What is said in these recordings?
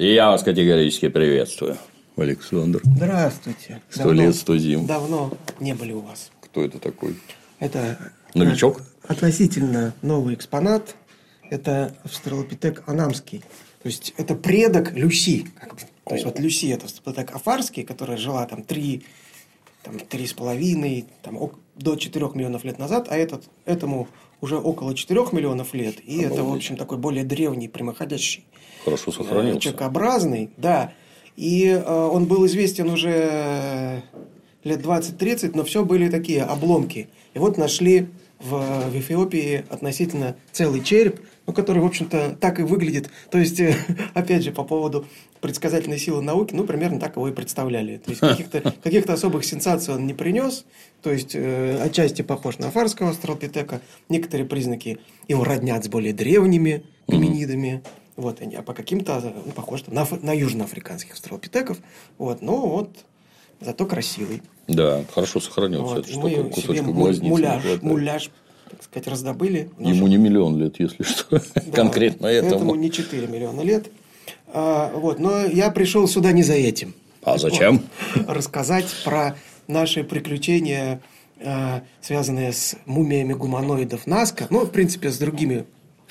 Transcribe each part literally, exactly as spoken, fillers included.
И я вас категорически приветствую, Александр. Здравствуйте. Сто лет, сто зим. Давно не были у вас. Кто это такой? Это новичок? Относительно новый экспонат. Это австралопитек анамский. То есть, это предок Люси. Как бы. То есть, вот Люси – это австралопитек афарский, которая жила там три, там, три с половиной, там, до четырех миллионов лет назад, а этот, этому уже около четырех миллионов лет. И Обалдеть. Это, в общем, такой более древний, прямоходящий. Хорошо сохранился. Человекообразный, да. И э, он был известен уже лет двадцать-тридцать, но все были такие обломки. И вот нашли в, в Эфиопии относительно целый череп, ну, который, в общем-то, так и выглядит. То есть, э, опять же, по поводу предсказательной силы науки, ну, примерно так его и представляли. То есть, каких-то, каких-то особых сенсаций он не принес. То есть, э, отчасти похож на афарского австралопитека. Некоторые признаки его роднят с более древними гоминидами. Вот, а по каким-то, ну, похож на, на южноафриканских австралопитеков. Вот, но вот зато красивый. Да, хорошо сохранился. Вот, Это мы себе муляж, муляж, так сказать, раздобыли. Ему не миллион лет, если что. Да, конкретно этому. Этому не четыре миллиона лет. А, вот, но я пришел сюда не за этим. А зачем? Вот, рассказать про наши приключения, а, связанные с мумиями гуманоидов Назка. Ну, в принципе, с другими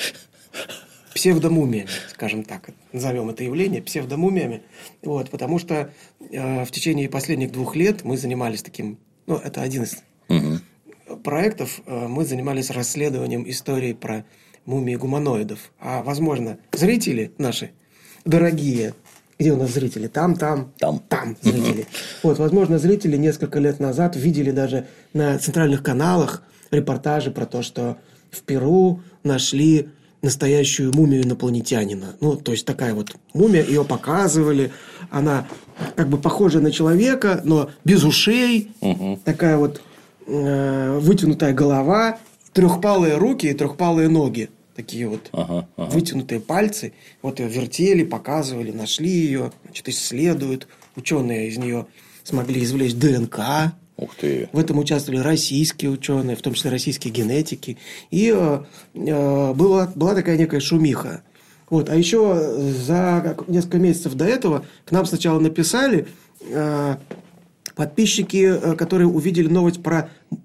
псевдомумиями, скажем так, назовем это явление псевдомумиями, вот, потому что э, в течение последних двух лет мы занимались таким, ну, это один из угу. проектов, э, мы занимались расследованием истории про мумии гуманоидов, а, возможно, зрители наши дорогие, где у нас зрители? Там, там, там, там зрители. Вот, возможно, зрители несколько лет назад видели даже на центральных каналах репортажи про то, что в Перу нашли настоящую мумию инопланетянина. Ну, то есть, такая вот мумия, ее показывали, она как бы похожа на человека, но без ушей, угу. такая вот э, вытянутая голова, трехпалые руки и трехпалые ноги. Такие вот ага, ага. вытянутые пальцы. Вот ее вертели, показывали, нашли ее, значит, исследуют. Ученые из нее смогли извлечь ДНК. Ух ты. В этом участвовали российские ученые, в том числе российские генетики. И э, э, была, была такая некая шумиха. Вот. А еще за несколько месяцев до этого к нам сначала написали э, подписчики, э, которые увидели новость про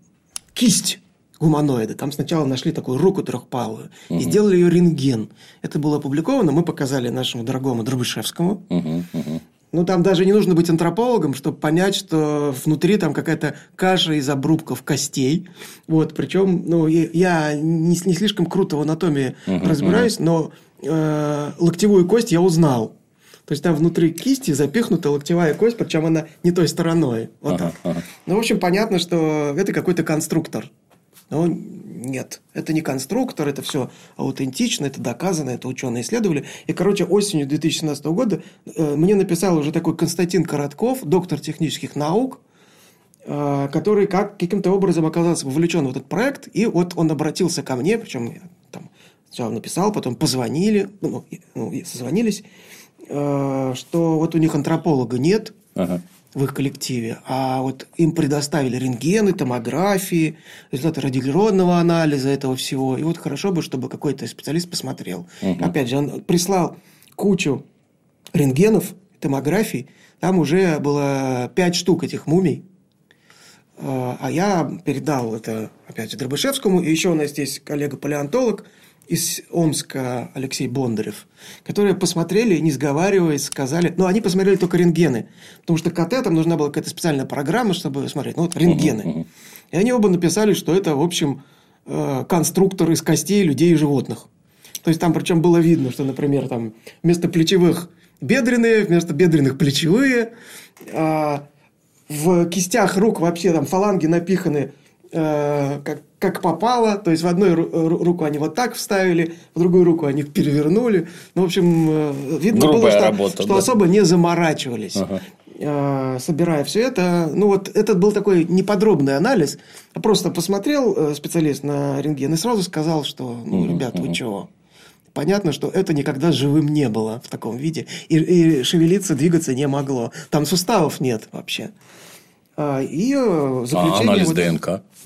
кисть гуманоида. Там сначала нашли такую руку трехпалую угу. и сделали ее рентген. Это было опубликовано. Мы показали нашему дорогому Дробышевскому. Угу, угу. Ну, там даже не нужно быть антропологом, чтобы понять, что внутри там какая-то каша из обрубков костей. Вот, причем, ну, я не, не слишком круто в анатомии uh-huh, разбираюсь, uh-huh. но э, локтевую кость я узнал. То есть, там внутри кисти запихнута локтевая кость, причем она не той стороной. Вот uh-huh, так. Uh-huh. Ну, в общем, понятно, что это какой-то конструктор. Но нет, это не конструктор, это все аутентично, это доказано, это ученые исследовали. И, короче, осенью две тысячи семнадцатого года э, мне написал уже такой Константин Коротков, доктор технических наук, э, который как, каким-то образом оказался вовлечен в этот проект. И вот он обратился ко мне, причем я там сначала написал, потом позвонили, ну, ну созвонились, э, что вот у них антрополога нет. Ага. В их коллективе, а вот им предоставили рентгены, томографии, результаты радиоуглеродного анализа этого всего. И вот хорошо бы, чтобы какой-то специалист посмотрел. Угу. Опять же, он прислал кучу рентгенов, томографий. Там уже было пять штук этих мумий. А я передал это, опять же, Дробышевскому. И еще у нас здесь коллега-палеонтолог из Омска Алексей Бондарев, которые посмотрели, не сговариваясь, сказали... Ну, они посмотрели только рентгены, потому что КТ там нужна была какая-то специальная программа, чтобы смотреть. Ну, вот рентгены. Uh-huh. И они оба написали, что это, в общем, конструктор из костей людей и животных. То есть, там причем было видно, что, например, там вместо плечевых бедренные, вместо бедренных плечевые. В кистях рук вообще там фаланги напиханы как, как попало, то есть в одну руку они вот так вставили, в другую руку они перевернули. Ну, в общем, видно Грубая было, что, работа, что да? особо не заморачивались, ага. собирая все это. Ну, вот этот был такой неподробный анализ. Просто посмотрел специалист на рентген и сразу сказал, что, ну, угу, ребят, угу. вы чего? Понятно, что это никогда живым не было в таком виде. И, и шевелиться, двигаться не могло. Там суставов нет вообще. И заключение... А анализ вот... ДНК?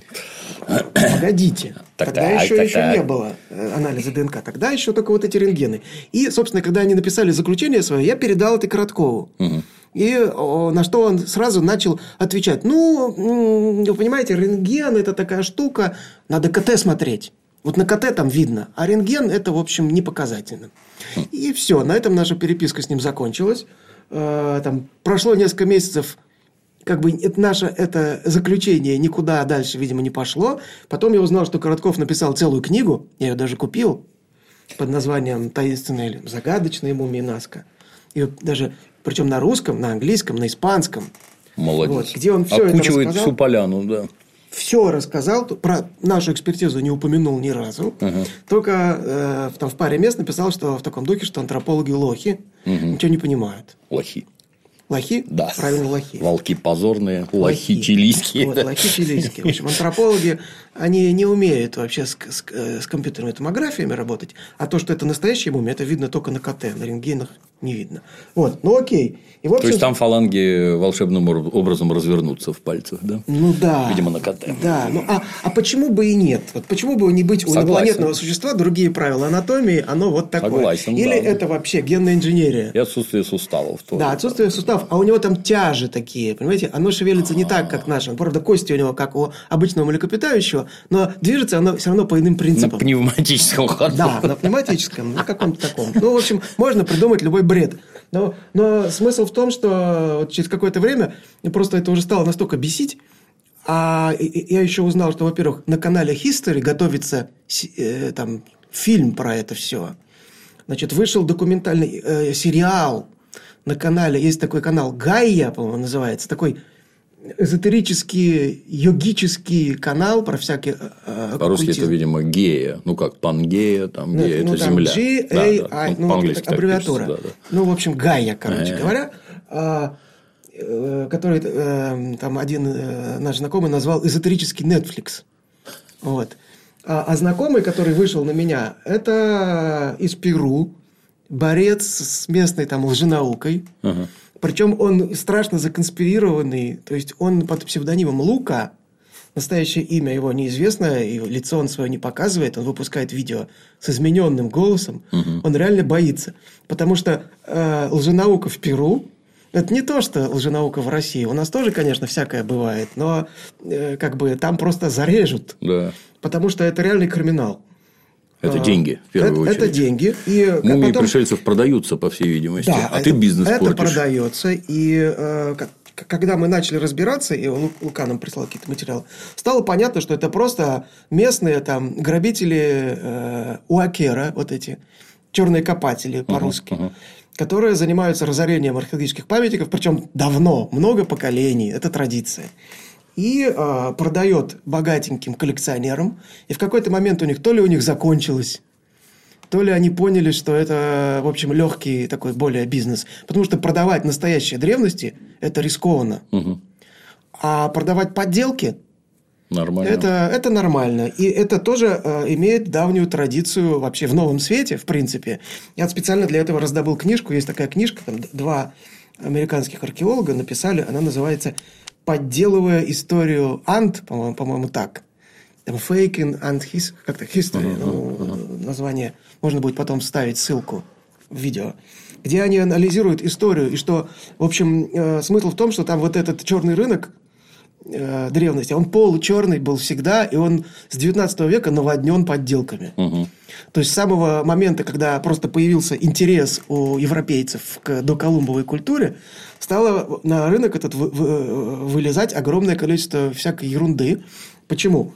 Погодите. Так, Тогда так, еще, так, еще так. не было анализа ДНК. Тогда еще только вот эти рентгены. И, собственно, когда они написали заключение свое, я передал это Короткову. Угу. И о, на что он сразу начал отвечать. Ну, вы понимаете, рентген – это такая штука, надо КТ смотреть. Вот на КТ там видно, а рентген – это, в общем, не показательно. И все, на этом наша переписка с ним закончилась. Там прошло несколько месяцев, как бы это наше это заключение никуда дальше, видимо, не пошло. Потом я узнал, что Коротков написал целую книгу, я ее даже купил, под названием «Таинственная или загадочная мумия Наска». И даже, причем на русском, на английском, на испанском. Молодец. Вот, где он все окучивает это рассказал. всю поляну, да. Все рассказал, про нашу экспертизу не упомянул ни разу. Uh-huh. Только э, там в паре мест написал, что в таком духе, что антропологи лохи, uh-huh. ничего не понимают. Лохи. Лохи? Да. Правильно, лохи. Волки позорные, лохи, лохи чилийские. Вот, да. лохи чилийские. В общем, антропологи, они не умеют вообще с, с, с компьютерными томографиями работать. А то, что это настоящая мумия, это видно только на КТ. На рентгенах не видно. Вот, ну окей. И, в общем, то есть, там фаланги волшебным образом развернутся в пальцах, да? Ну да. Видимо, на КТ. Да. Ну, а, а почему бы и нет? Вот почему бы не быть Согласен. у инопланетного существа другие правила анатомии, оно вот такое. Согласен, Или да. это вообще генная инженерия? И отсутствие суставов тоже. Да, отсутствие суставов. А у него там тяжи такие, понимаете? Оно шевелится не так, как наше. Правда, кости у него, как у обычного млекопитающего, но движется оно все равно по иным принципам. На пневматическом ходу. Да, на пневматическом, на каком-то таком. Ну, в общем, можно придумать любой бред. Но, но смысл в том, что вот через какое-то время просто это уже стало настолько бесить. А я еще узнал, что, во-первых, на канале History готовится э, там, фильм про это все. Значит, вышел документальный э, сериал на канале. Есть такой канал Гайя, по-моему, называется. Такой эзотерический, йогический канал про всякие... Э, По-русски это, видимо, гея. Ну, как Пангея, там, ну, гея, ну, это там земля. G A I, да, да. ну, По-английски так, аббревиатура. пишется, да, да. Ну, в общем, Гайя, короче А-а-а. говоря. А, э, который э, там один э, наш знакомый назвал эзотерический Netflix. Вот. А, а знакомый, который вышел на меня, это из Перу, борец с местной там лженаукой. Uh-huh. Причем он страшно законспирированный. То есть, он под псевдонимом Лука, настоящее имя его неизвестно, и лицо он свое не показывает, он выпускает видео с измененным голосом. Uh-huh. Он реально боится. Потому что э, лженаука в Перу – это не то, что лженаука в России. У нас тоже, конечно, всякое бывает, но э, как бы там просто зарежут. Да. Потому что это реальный криминал. Это деньги, в первую это, очередь. Это деньги. И мумии потом... пришельцев продаются, по всей видимости, да, а это, ты бизнес это портишь. продается. И э, когда мы начали разбираться, и Лука нам прислал какие-то материалы, стало понятно, что это просто местные там грабители э, уакера, вот эти черные копатели по-русски, uh-huh, uh-huh. которые занимаются разорением археологических памятников, причем давно, много поколений, это традиция. И э, продает богатеньким коллекционерам. И в какой-то момент у них то ли у них закончилось, то ли они поняли, что это, в общем, легкий такой более бизнес. Потому что продавать настоящие древности – это рискованно. Угу. А продавать подделки нормально. Это, это нормально. И это тоже э, имеет давнюю традицию вообще в Новом Свете, в принципе. Я специально для этого раздобыл книжку. Есть такая книжка, там два американских археолога написали. Она называется «Подделывая историю Анд», по-моему, по-моему так. Там «Faking and his», как-то «History», uh-huh, ну, uh-huh. название. Можно будет потом вставить ссылку в видео. Где они анализируют историю. И что, в общем, э, смысл в том, что там вот этот черный рынок э, древности, он получерный был всегда, и он с девятнадцатого века наводнен подделками. Uh-huh. То есть, с самого момента, когда просто появился интерес у европейцев к доколумбовой культуре, стало на рынок этот вы, вы, вылезать огромное количество всякой ерунды. Почему?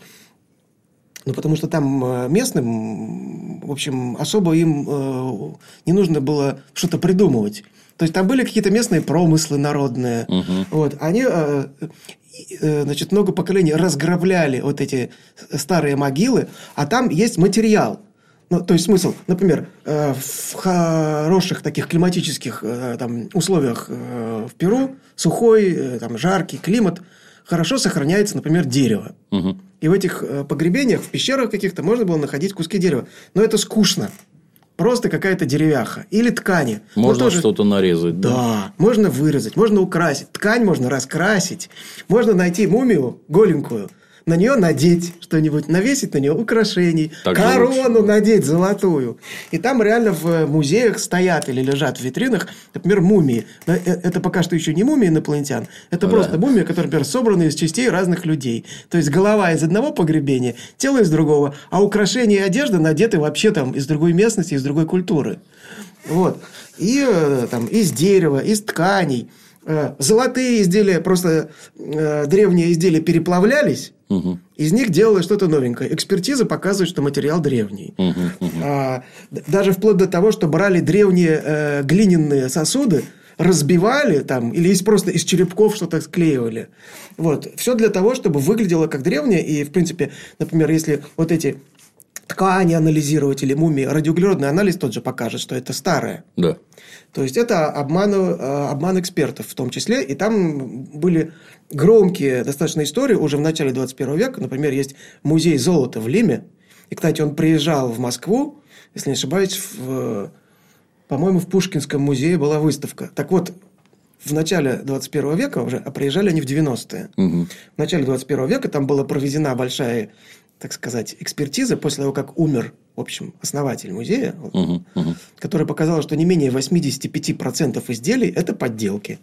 Ну, потому что там местным, в общем, особо им э, не нужно было что-то придумывать. То есть, там были какие-то местные промыслы народные. Uh-huh. Вот. Они, э, э, значит, много поколений разграбляли вот эти старые могилы, а там есть материал. Ну, то есть, смысл, например, э, в хороших таких климатических э, там, условиях э, в Перу, сухой, э, там, жаркий климат, хорошо сохраняется, например, дерево. Угу. И в этих э, погребениях, в пещерах каких-то можно было находить куски дерева. Но это скучно. Просто какая-то деревяха. Или ткани. Можно тоже... что-то нарезать. Да? Да, можно вырезать, можно украсить. Ткань можно раскрасить. Можно найти мумию голенькую, на нее надеть что-нибудь, навесить на нее украшений, так корону надеть золотую. И там реально в музеях стоят или лежат в витринах, например, мумии. Это пока что еще не мумии инопланетян, это ну, просто да. мумии, которые, например, собраны из частей разных людей. То есть голова из одного погребения, тело из другого, а украшения и одежда надеты вообще там из другой местности, из другой культуры. Вот. И там из дерева, из тканей. Золотые изделия, просто э, древние изделия переплавлялись, угу. из них делалось что-то новенькое. Экспертиза показывает, что материал древний. Угу, угу. А, даже вплоть до того, что брали древние э, глиняные сосуды, разбивали там, или из, просто из черепков что-то склеивали. Вот. Все для того, чтобы выглядело как древнее. И, в принципе, например, если вот эти ткани анализировать или мумии, радиоуглеродный анализ тот же покажет, что это старое. Да. То есть, это обман, обман экспертов в том числе. И там были громкие достаточно истории уже в начале двадцать первого века. Например, есть музей золота в Лиме. И, кстати, он приезжал в Москву, если не ошибаюсь, в, по-моему, в Пушкинском музее была выставка. Так вот, в начале двадцать первого века уже, а приезжали они в девяностые. Угу. В начале двадцать первого века там была проведена большая, так сказать, экспертиза после того, как умер, в общем, основатель музея, угу, угу. который показал, что не менее восемьдесят пять процентов изделий – это подделки.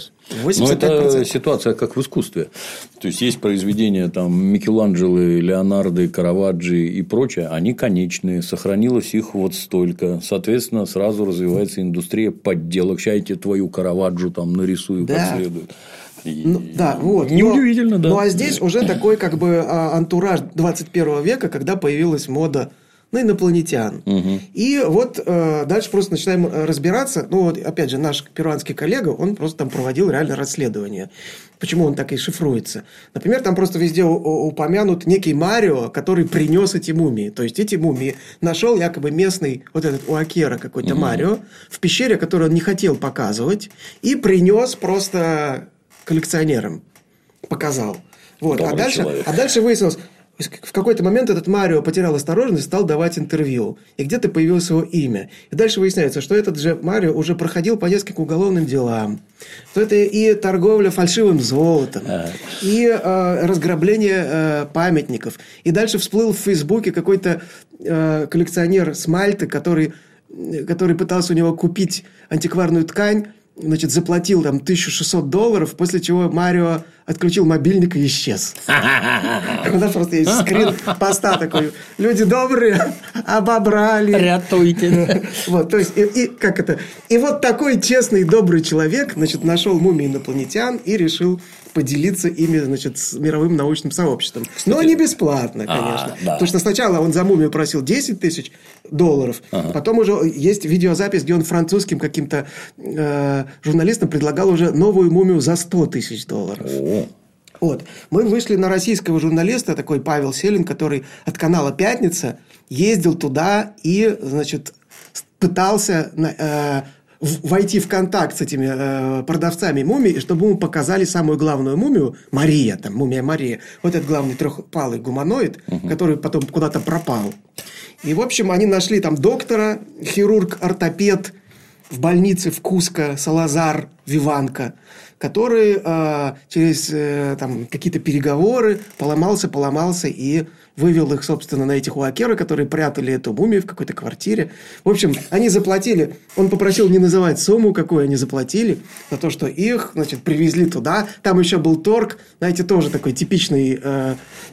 Но это ситуация как в искусстве. То есть, есть произведения там Микеланджело, Леонардо, Караваджо и прочее, они конечные, сохранилось их вот столько. Соответственно, сразу развивается индустрия подделок. Сейчас я тебе твою Караваджо там нарисую да. как следует. И... Ну, да, вот. Неудивительно, но, да. Ну, а здесь уже такой как бы антураж двадцать первого века, когда появилась мода на инопланетян. Угу. И вот э, дальше просто начинаем разбираться. Ну, вот, опять же, наш перуанский коллега, он просто там проводил реально расследование. Почему он так и шифруется? Например, там просто везде упомянут некий Марио, который принес эти мумии. То есть, эти мумии нашел якобы местный, вот этот Уакера какой-то угу. Марио, в пещере, которую он не хотел показывать, и принес просто коллекционерам. Показал. Вот. А дальше, а дальше выяснилось, в какой-то момент этот Марио потерял осторожность и стал давать интервью. И где-то появилось его имя. И дальше выясняется, что этот же Марио уже проходил по нескольким уголовным делам. Что это и торговля фальшивым золотом, и э, разграбление э, памятников. И дальше всплыл в Фейсбуке какой-то э, коллекционер с Мальты, который, который пытался у него купить антикварную ткань. Значит, заплатил там тысячу шестьсот долларов, после чего Марио отключил мобильник и исчез. У нас просто есть скрин поста такой. Люди добрые, обобрали. Рятуйте. Вот, то есть, и, и как это? И вот такой честный, добрый человек, значит, нашел мумии инопланетян и решил поделиться ими, значит, с мировым научным сообществом. Кстати, но не бесплатно, конечно. А, да. Потому что сначала он за мумию просил десять тысяч долларов, ага. потом уже есть видеозапись, где он французским каким-то э, журналистам предлагал уже новую мумию за сто тысяч долларов. О. Вот. Мы вышли на российского журналиста, такой Павел Селин, который от канала «Пятница» ездил туда и, значит, пытался... Э, войти в контакт с этими э, продавцами мумий, чтобы ему показали самую главную мумию, Мария, там, мумия Мария, вот этот главный трехпалый гуманоид, угу. который потом куда-то пропал. И, в общем, они нашли там доктора, хирург-ортопед в больнице в Куско, Салазар Виванко, который э, через э, там, какие-то переговоры поломался, поломался и вывел их, собственно, на этих уакеры, которые прятали эту мумию в какой-то квартире. В общем, они заплатили. Он попросил не называть сумму, какую они заплатили, за то, что их, значит, привезли туда. Там еще был торг, знаете, тоже такой типичный э,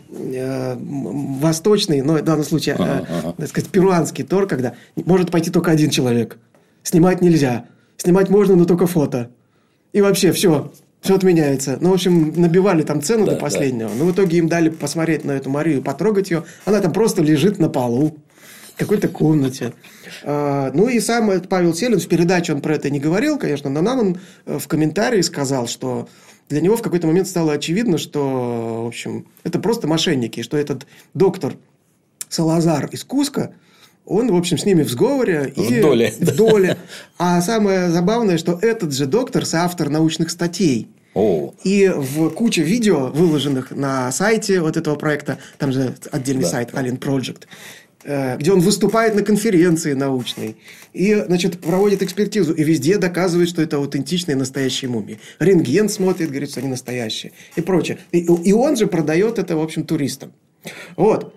э, восточный, но в данном случае, э, ага, ага. так сказать, перуанский торг, когда может пойти только один человек. Снимать нельзя. Снимать можно, но только фото. И вообще все. Все отменяется. Ну, в общем, набивали там цену да, до последнего. Да. Но в итоге им дали посмотреть на эту Марию, потрогать ее. Она там просто лежит на полу. В какой-то комнате. А, ну, и сам Павел Селин, в передаче он про это не говорил, конечно, но нам он в комментарии сказал, что для него в какой-то момент стало очевидно, что, в общем, это просто мошенники, что этот доктор Салазар из Куско, он, в общем, с ними в сговоре. В и доле. В доле. А самое забавное, что этот же доктор соавтор научных статей. О. И в куче видео, выложенных на сайте вот этого проекта, там же отдельный да. сайт Alien Project, где он выступает на конференции научной и, значит, проводит экспертизу, и везде доказывает, что это аутентичные настоящие мумии. Рентген смотрит, говорит, что они настоящие и прочее. И, и он же продает это, в общем, туристам. Вот.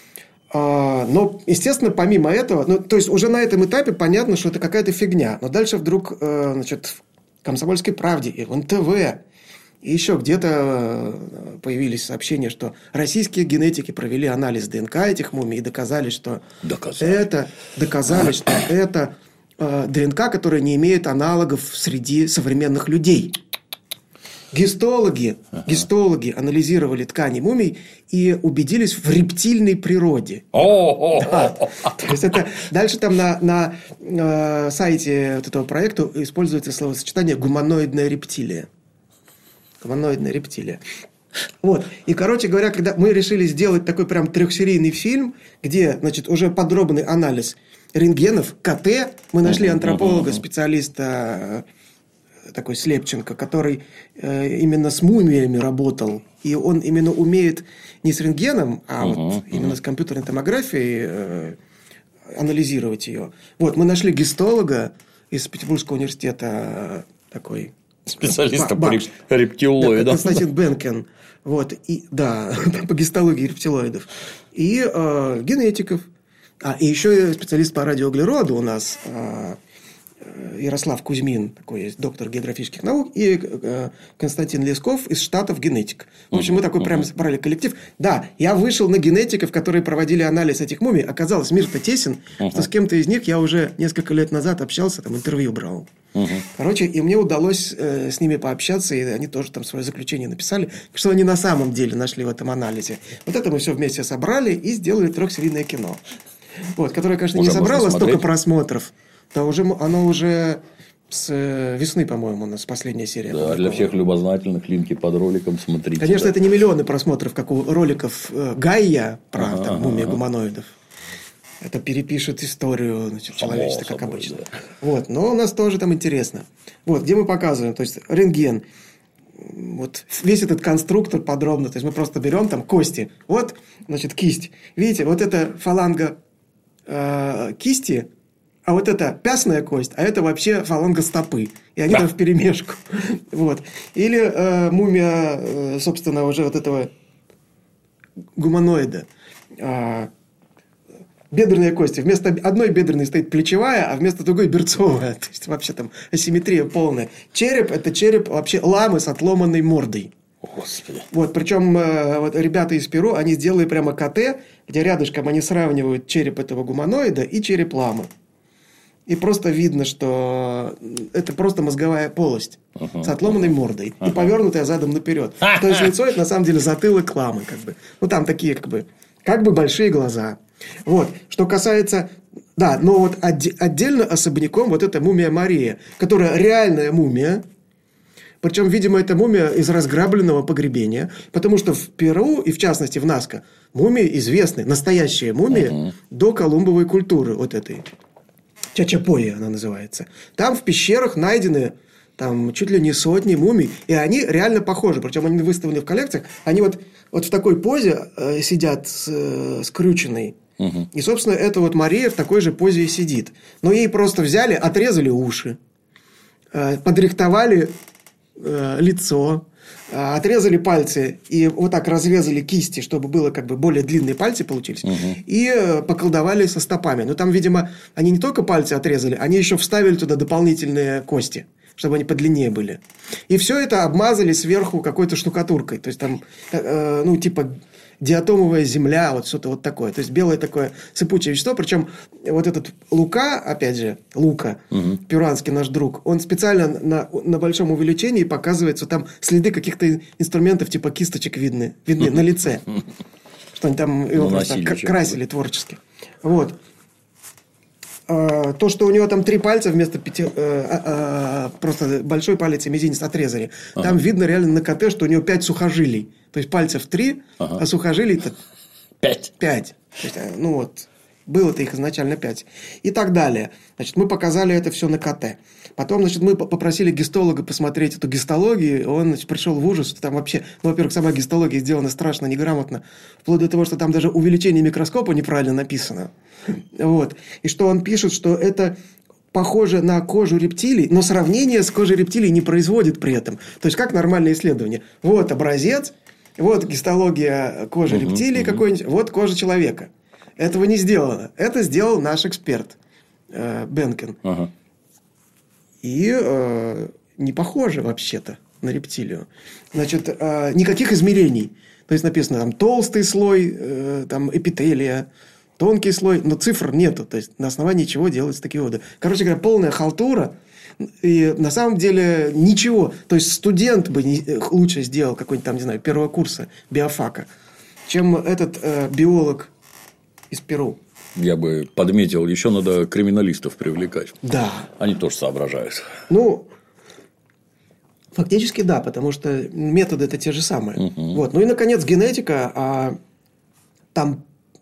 Но, естественно, помимо этого, ну, то есть уже на этом этапе понятно, что это какая-то фигня. Но дальше вдруг, значит, в «Комсомольской правде» и в эн тэ вэ и еще где-то появились сообщения, что российские генетики провели анализ ДНК этих мумий и доказали, что доказали. это доказали, что это э, ДНК, которая не имеет аналогов среди современных людей. Гистологи, ага. гистологи анализировали ткани мумий и убедились в рептильной природе. Да. То есть это дальше там на, на э, сайте вот этого проекта используется словосочетание «гуманоидная рептилия». Гуманоидная рептилия. Вот. И, короче говоря, когда мы решили сделать такой прям трехсерийный фильм, где, значит, уже подробный анализ рентгенов, ка тэ, мы нашли антрополога, специалиста такой Слепченко, который э, именно с мумиями работал, и он именно умеет не с рентгеном, а uh-huh, вот именно uh-huh. с компьютерной томографией э, анализировать ее. Вот, мы нашли гистолога из Петербургского университета, такой специалиста по рептилоидам. Константин Бенкен. Вот, и, да, по гистологии рептилоидов. И э, генетиков. А, и еще специалист по радиоуглероду у нас э, Ярослав Кузьмин, такой есть доктор географических наук, и э, Константин Лесков из Штатов, генетик. В общем, мы такой прям собрали коллектив. Да, я вышел на генетиков, которые проводили анализ этих мумий. Оказалось, мир-то тесен, что с кем-то из них я уже несколько лет назад общался, там интервью брал. Угу. Короче, и мне удалось э, с ними пообщаться, и они тоже там свое заключение написали, что они на самом деле нашли в этом анализе. Вот это мы все вместе собрали и сделали трехсерийное кино. Вот, которое, конечно, уже не собрало столько просмотров, то уже оно уже с весны, по-моему, у нас последняя серия. Да, для всех любознательных, линки под роликом смотрите. Конечно, да. это не миллионы просмотров, как у роликов Гайя про ага, там, мумия ага. гуманоидов. Это перепишет историю, значит, человечества, как собой, обычно. Да. Вот. Но у нас тоже там интересно. Вот, где мы показываем, то есть рентген. Вот весь этот конструктор подробно. То есть мы просто берем там кости. Вот, значит, кисть. Видите, вот это фаланга э, кисти, а вот это пястная кость, а это вообще фаланга стопы. И они да. там вперемешку. Вот. Или э, мумия, э, собственно, уже вот этого гуманоида. Э, бедренные кости. Вместо одной бедренной стоит плечевая, а вместо другой берцовая. То есть вообще там асимметрия полная. Череп – это череп вообще ламы с отломанной мордой. Господи. Вот, причем э, вот ребята из Перу, они сделали прямо ка тэ, где рядышком они сравнивают череп этого гуманоида и череп ламы. И просто видно, что это просто мозговая полость uh-huh. с отломанной мордой uh-huh. и повернутая задом наперед. Uh-huh. То есть лицо – это на самом деле затылок ламы. Как бы. Ну, там такие как бы, как бы большие глаза. Вот. Что касается... Да, но вот отде- отдельно особняком вот эта мумия Мария, которая реальная мумия. Причем, видимо, это мумия из разграбленного погребения. Потому что в Перу, и в частности в Назко, мумии известны. Настоящие мумии uh-huh. до колумбовой культуры вот этой. Чачапои она называется. Там в пещерах найдены там, чуть ли не сотни мумий. И они реально похожи. Причем они выставлены в коллекциях. Они вот, вот в такой позе э, сидят с, э, скрюченной. Угу. И, собственно, эта вот Мария в такой же позе и сидит. Но ей просто взяли, отрезали уши, э, подрихтовали э, лицо, э, отрезали пальцы и вот так разрезали кисти, чтобы было как бы более длинные пальцы получились. Угу. И э, поколдовали со стопами. Но там, видимо, они не только пальцы отрезали, они еще вставили туда дополнительные кости, чтобы они подлиннее были. И все это обмазали сверху какой-то штукатуркой. То есть там, э, ну, типа диатомовая земля, вот что-то вот такое. То есть белое такое сыпучее вещество. Причем вот этот Лука, опять же, Лука, угу. перуанский наш друг, он специально на, на большом увеличении показывает, что там следы каких-то инструментов типа кисточек видны, видны на лице. Что они там его просто красили творчески. Вот. То, что у него там три пальца вместо пяти, просто большой палец и мизинец отрезали. Ага. Там видно реально на ка тэ, что у него пять сухожилий. То есть пальцев три, ага. а сухожилий-то пять. Пять. То есть, ну вот. Было-то их изначально пять. И так далее. Значит, мы показали это все на КТ. Потом, значит, мы попросили гистолога посмотреть эту гистологию. Он, значит, пришел в ужас, что там вообще, ну, во-первых, сама гистология сделана страшно неграмотно, вплоть до того, что там даже увеличение микроскопа неправильно написано. Вот. И что он пишет, что это похоже на кожу рептилий, но сравнение с кожей рептилий не производит при этом. То есть, как нормальное исследование. Вот образец, вот гистология кожи uh-huh, рептилии uh-huh. какой-нибудь, вот кожа человека. Этого не сделано. Это сделал наш эксперт э, Бенкен. Uh-huh. И э, не похоже вообще-то на рептилию. Значит, э, никаких измерений. То есть, написано там толстый слой э, там, эпителия, тонкий слой, но цифр нету. То есть, на основании чего делаются такие выводы. Короче говоря, полная халтура. И на самом деле ничего. То есть, студент бы не, лучше сделал какой-нибудь там, не знаю, первого курса биофака, чем этот э, биолог из Перу. Я бы подметил, еще надо криминалистов привлекать. Да. Они тоже соображают. Ну, фактически да, потому что методы это те же самые. Угу. Вот. Ну и, наконец, генетика. А, там,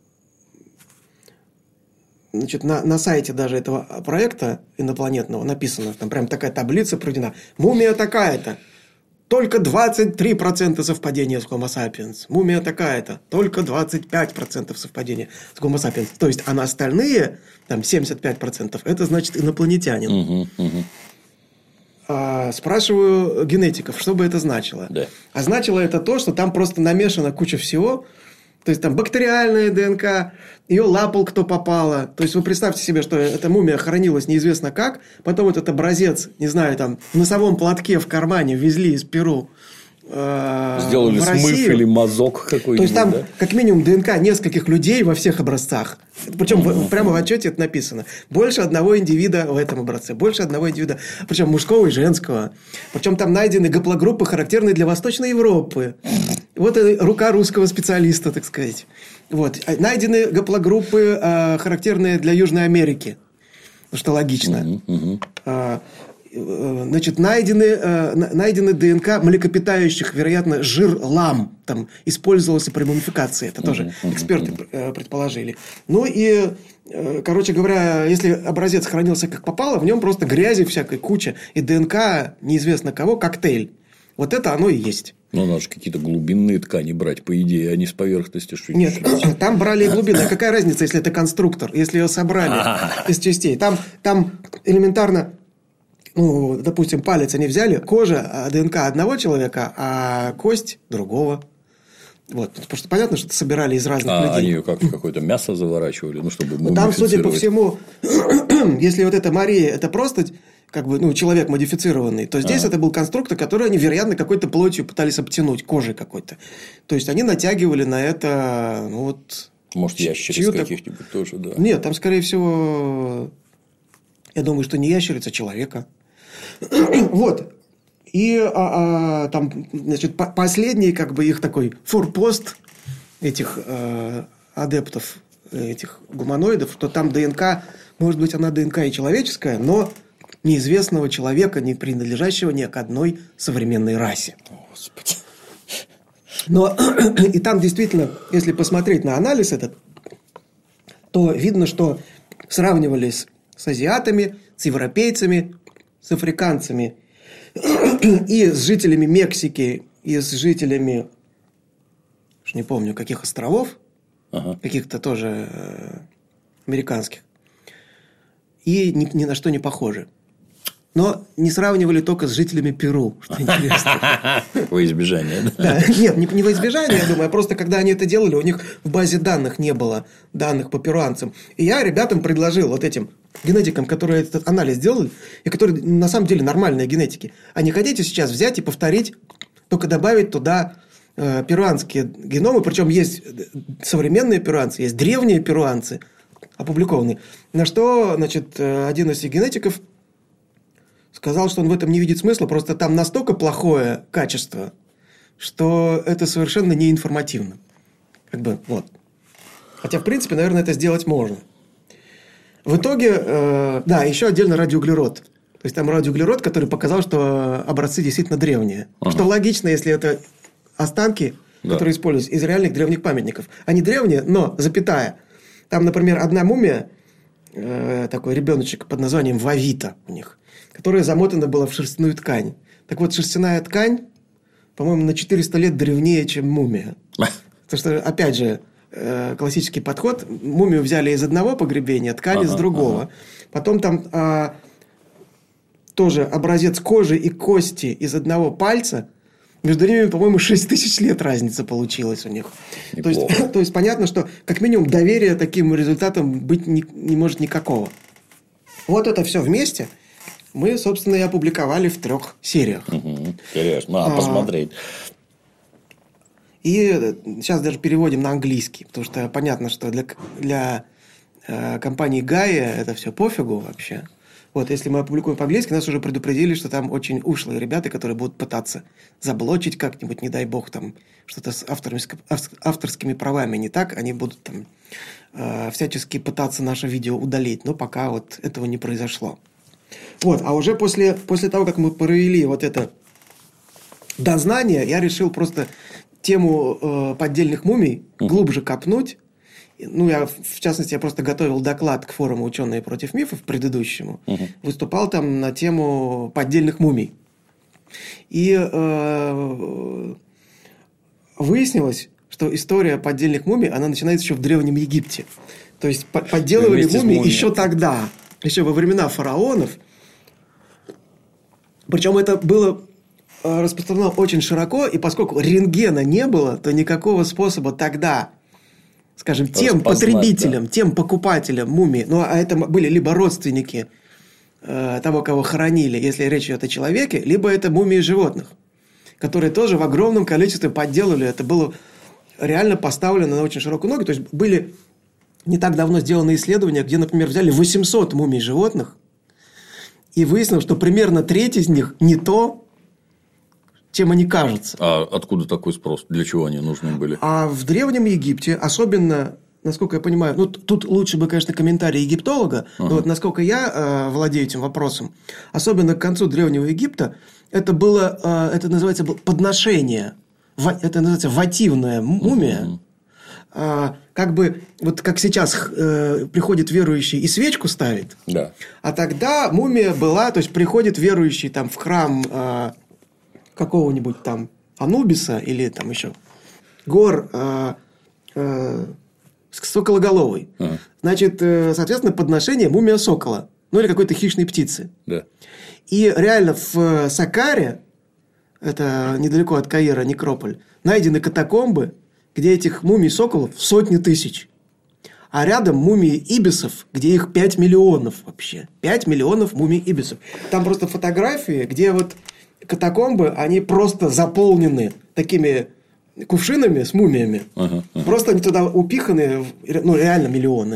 значит, на, на сайте даже этого проекта инопланетного написано, там прям такая таблица проведена. Мумия такая-то. Только двадцать три процента совпадения с Homo sapiens. Мумия такая-то. Только двадцать пять процентов совпадения с Homo sapiens. То есть, а на остальные, там, семьдесят пять процентов, это значит инопланетянин. Угу, угу. А, спрашиваю генетиков, что бы это значило. Да. А значило это то, что там просто намешана куча всего. То есть, там бактериальная ДНК, ее лапал кто попало. То есть, вы представьте себе, что эта мумия хранилась неизвестно как. Потом этот образец, не знаю, там, в носовом платке в кармане везли из Перу э, сделали в смыв Россию. Или мазок какой-нибудь. То есть, там, да? как минимум, ДНК нескольких людей во всех образцах. Причем mm-hmm. прямо в отчете это написано. Больше одного индивида в этом образце. Больше одного индивида. Причем мужского и женского. Причем там найдены гаплогруппы, характерные для Восточной Европы. Вот рука русского специалиста, так сказать. Вот. Найдены гаплогруппы, э, характерные для Южной Америки. Что логично. Uh-huh, uh-huh. А, э, значит, найдены, э, найдены ДНК млекопитающих, вероятно, жир лам. Там использовался при мумификации. Это uh-huh, тоже uh-huh, эксперты uh-huh. предположили. Ну и, э, короче говоря, если образец хранился как попало, в нем просто грязи всякой куча. И ДНК неизвестно кого, коктейль. Вот это оно и есть. Ну, надо же какие-то глубинные ткани брать, по идее, а не с поверхности. Что Нет, там брали и глубины. Какая разница, если это конструктор, если ее собрали из частей? Там, там элементарно, ну, допустим, палец они взяли, кожа, ДНК одного человека, а кость другого. Вот. Потому что понятно, что это собирали из разных а людей. Они ее как в какое-то мясо заворачивали, ну, чтобы мумифицировать. Там, судя по всему, если вот эта Мария, это просто... как бы, ну, человек модифицированный, то здесь а. это был конструктор, который они, вероятно, какой-то плотью пытались обтянуть, кожей какой-то. То есть, они натягивали на это, ну, вот... Может, ящериц каких-нибудь тоже, да. Нет, там, скорее всего, я думаю, что не ящерица, а человека. Вот. И а, а, там, значит, последний, как бы, их такой форпост этих э, адептов, этих гуманоидов, то там ДНК, может быть, она ДНК и человеческая, но... неизвестного человека, не принадлежащего ни к одной современной расе. Господи. Но и там действительно, если посмотреть на анализ этот, то видно, что сравнивались с азиатами, с европейцами, с африканцами и с жителями Мексики, и с жителями, уж не помню, каких островов, ага. каких-то тоже э, американских, и ни, ни на что не похожи. Но не сравнивали только с жителями Перу, что интересно. Во избежание, да? Да. Нет, не, не во избежание, я думаю, а просто когда они это делали, у них в базе данных не было данных по перуанцам. И я ребятам предложил, вот этим генетикам, которые этот анализ делали, и которые на самом деле нормальные генетики, а не хотите сейчас взять и повторить, только добавить туда э, перуанские геномы, причем есть современные перуанцы, есть древние перуанцы, опубликованные. На что, значит, один из генетиков сказал, что он в этом не видит смысла, просто там настолько плохое качество, что это совершенно неинформативно. Как бы, вот. Хотя, в принципе, наверное, это сделать можно. В итоге, э, да, еще отдельно радиоуглерод. То есть, там радиоуглерод, который показал, что образцы действительно древние. Ага. Что логично, если это останки, да. которые используются из реальных древних памятников. Они древние, но, запятая, Там, например, одна мумия, э, такой ребеночек под названием Вавита у них, которая замотана была в шерстяную ткань. Так вот, шерстяная ткань, по-моему, на четыреста лет древнее, чем мумия. Потому что, опять же, э, классический подход. Мумию взяли из одного погребения, ткань ага, из другого. Ага. Потом там э, тоже образец кожи и кости из одного пальца. Между ними, по-моему, шесть тысяч лет разница получилась у них. То есть, то есть, понятно, что как минимум доверия таким результатам быть не, не может никакого. Вот это все вместе мы, собственно, и опубликовали в трех сериях. Угу, конечно, надо а, посмотреть. И сейчас даже переводим на английский, потому что понятно, что для, для э, компании Gaia это все пофигу вообще. Вот, если мы опубликуем по-английски, нас уже предупредили, что там очень ушлые ребята, которые будут пытаться заблочить как-нибудь, не дай бог, там что-то с авторскими, авторскими правами не так, они будут там э, всячески пытаться наше видео удалить, но пока вот этого не произошло. Вот, а уже после, после того, как мы провели вот это дознание, я решил просто тему э, поддельных мумий uh-huh. глубже копнуть. Ну, я, в частности, я просто готовил доклад к форуму «Ученые против мифов» предыдущему. Uh-huh. Выступал там на тему поддельных мумий. И э, выяснилось, что история поддельных мумий, она начинается еще в Древнем Египте. То есть, по- подделывали мумии еще тогда, еще во времена фараонов. Причем это было распространено очень широко, и поскольку рентгена не было, то никакого способа тогда, скажем, тем потребителям, да. тем покупателям мумии, ну, а это были либо родственники э, того, кого хоронили, если речь идет о человеке, либо это мумии животных, которые тоже в огромном количестве подделывали. Это было реально поставлено на очень широкую ногу. То есть, были не так давно сделаны исследования, где, например, взяли восемьсот мумий животных, и выяснилось, что примерно треть из них не то, чем они кажутся. А откуда такой спрос? Для чего они нужны были? А в Древнем Египте, особенно, насколько я понимаю, ну, тут лучше бы, конечно, комментарий египтолога, ага. но вот насколько я э, владею этим вопросом, особенно к концу Древнего Египта, это было, э, это называется подношение, это называется вативная мумия. Ага. А, как бы, вот как сейчас э, приходит верующий и свечку ставит, да. а тогда мумия была, то есть приходит верующий там в храм э, какого-нибудь там Анубиса или там еще гор э, э, сокологоловый. Ага. Значит, э, соответственно, подношение мумия сокола, ну или какой-то хищной птицы. Да. И реально в Саккаре, это недалеко от Каира, некрополь, найдены катакомбы, где этих мумий соколов сотни тысяч. А рядом мумии ибисов, где их пять миллионов вообще. пять миллионов мумий ибисов. Там просто фотографии, где вот катакомбы, они просто заполнены такими кувшинами с мумиями. Ага, ага. Просто они туда упиханы, ну, реально миллионы.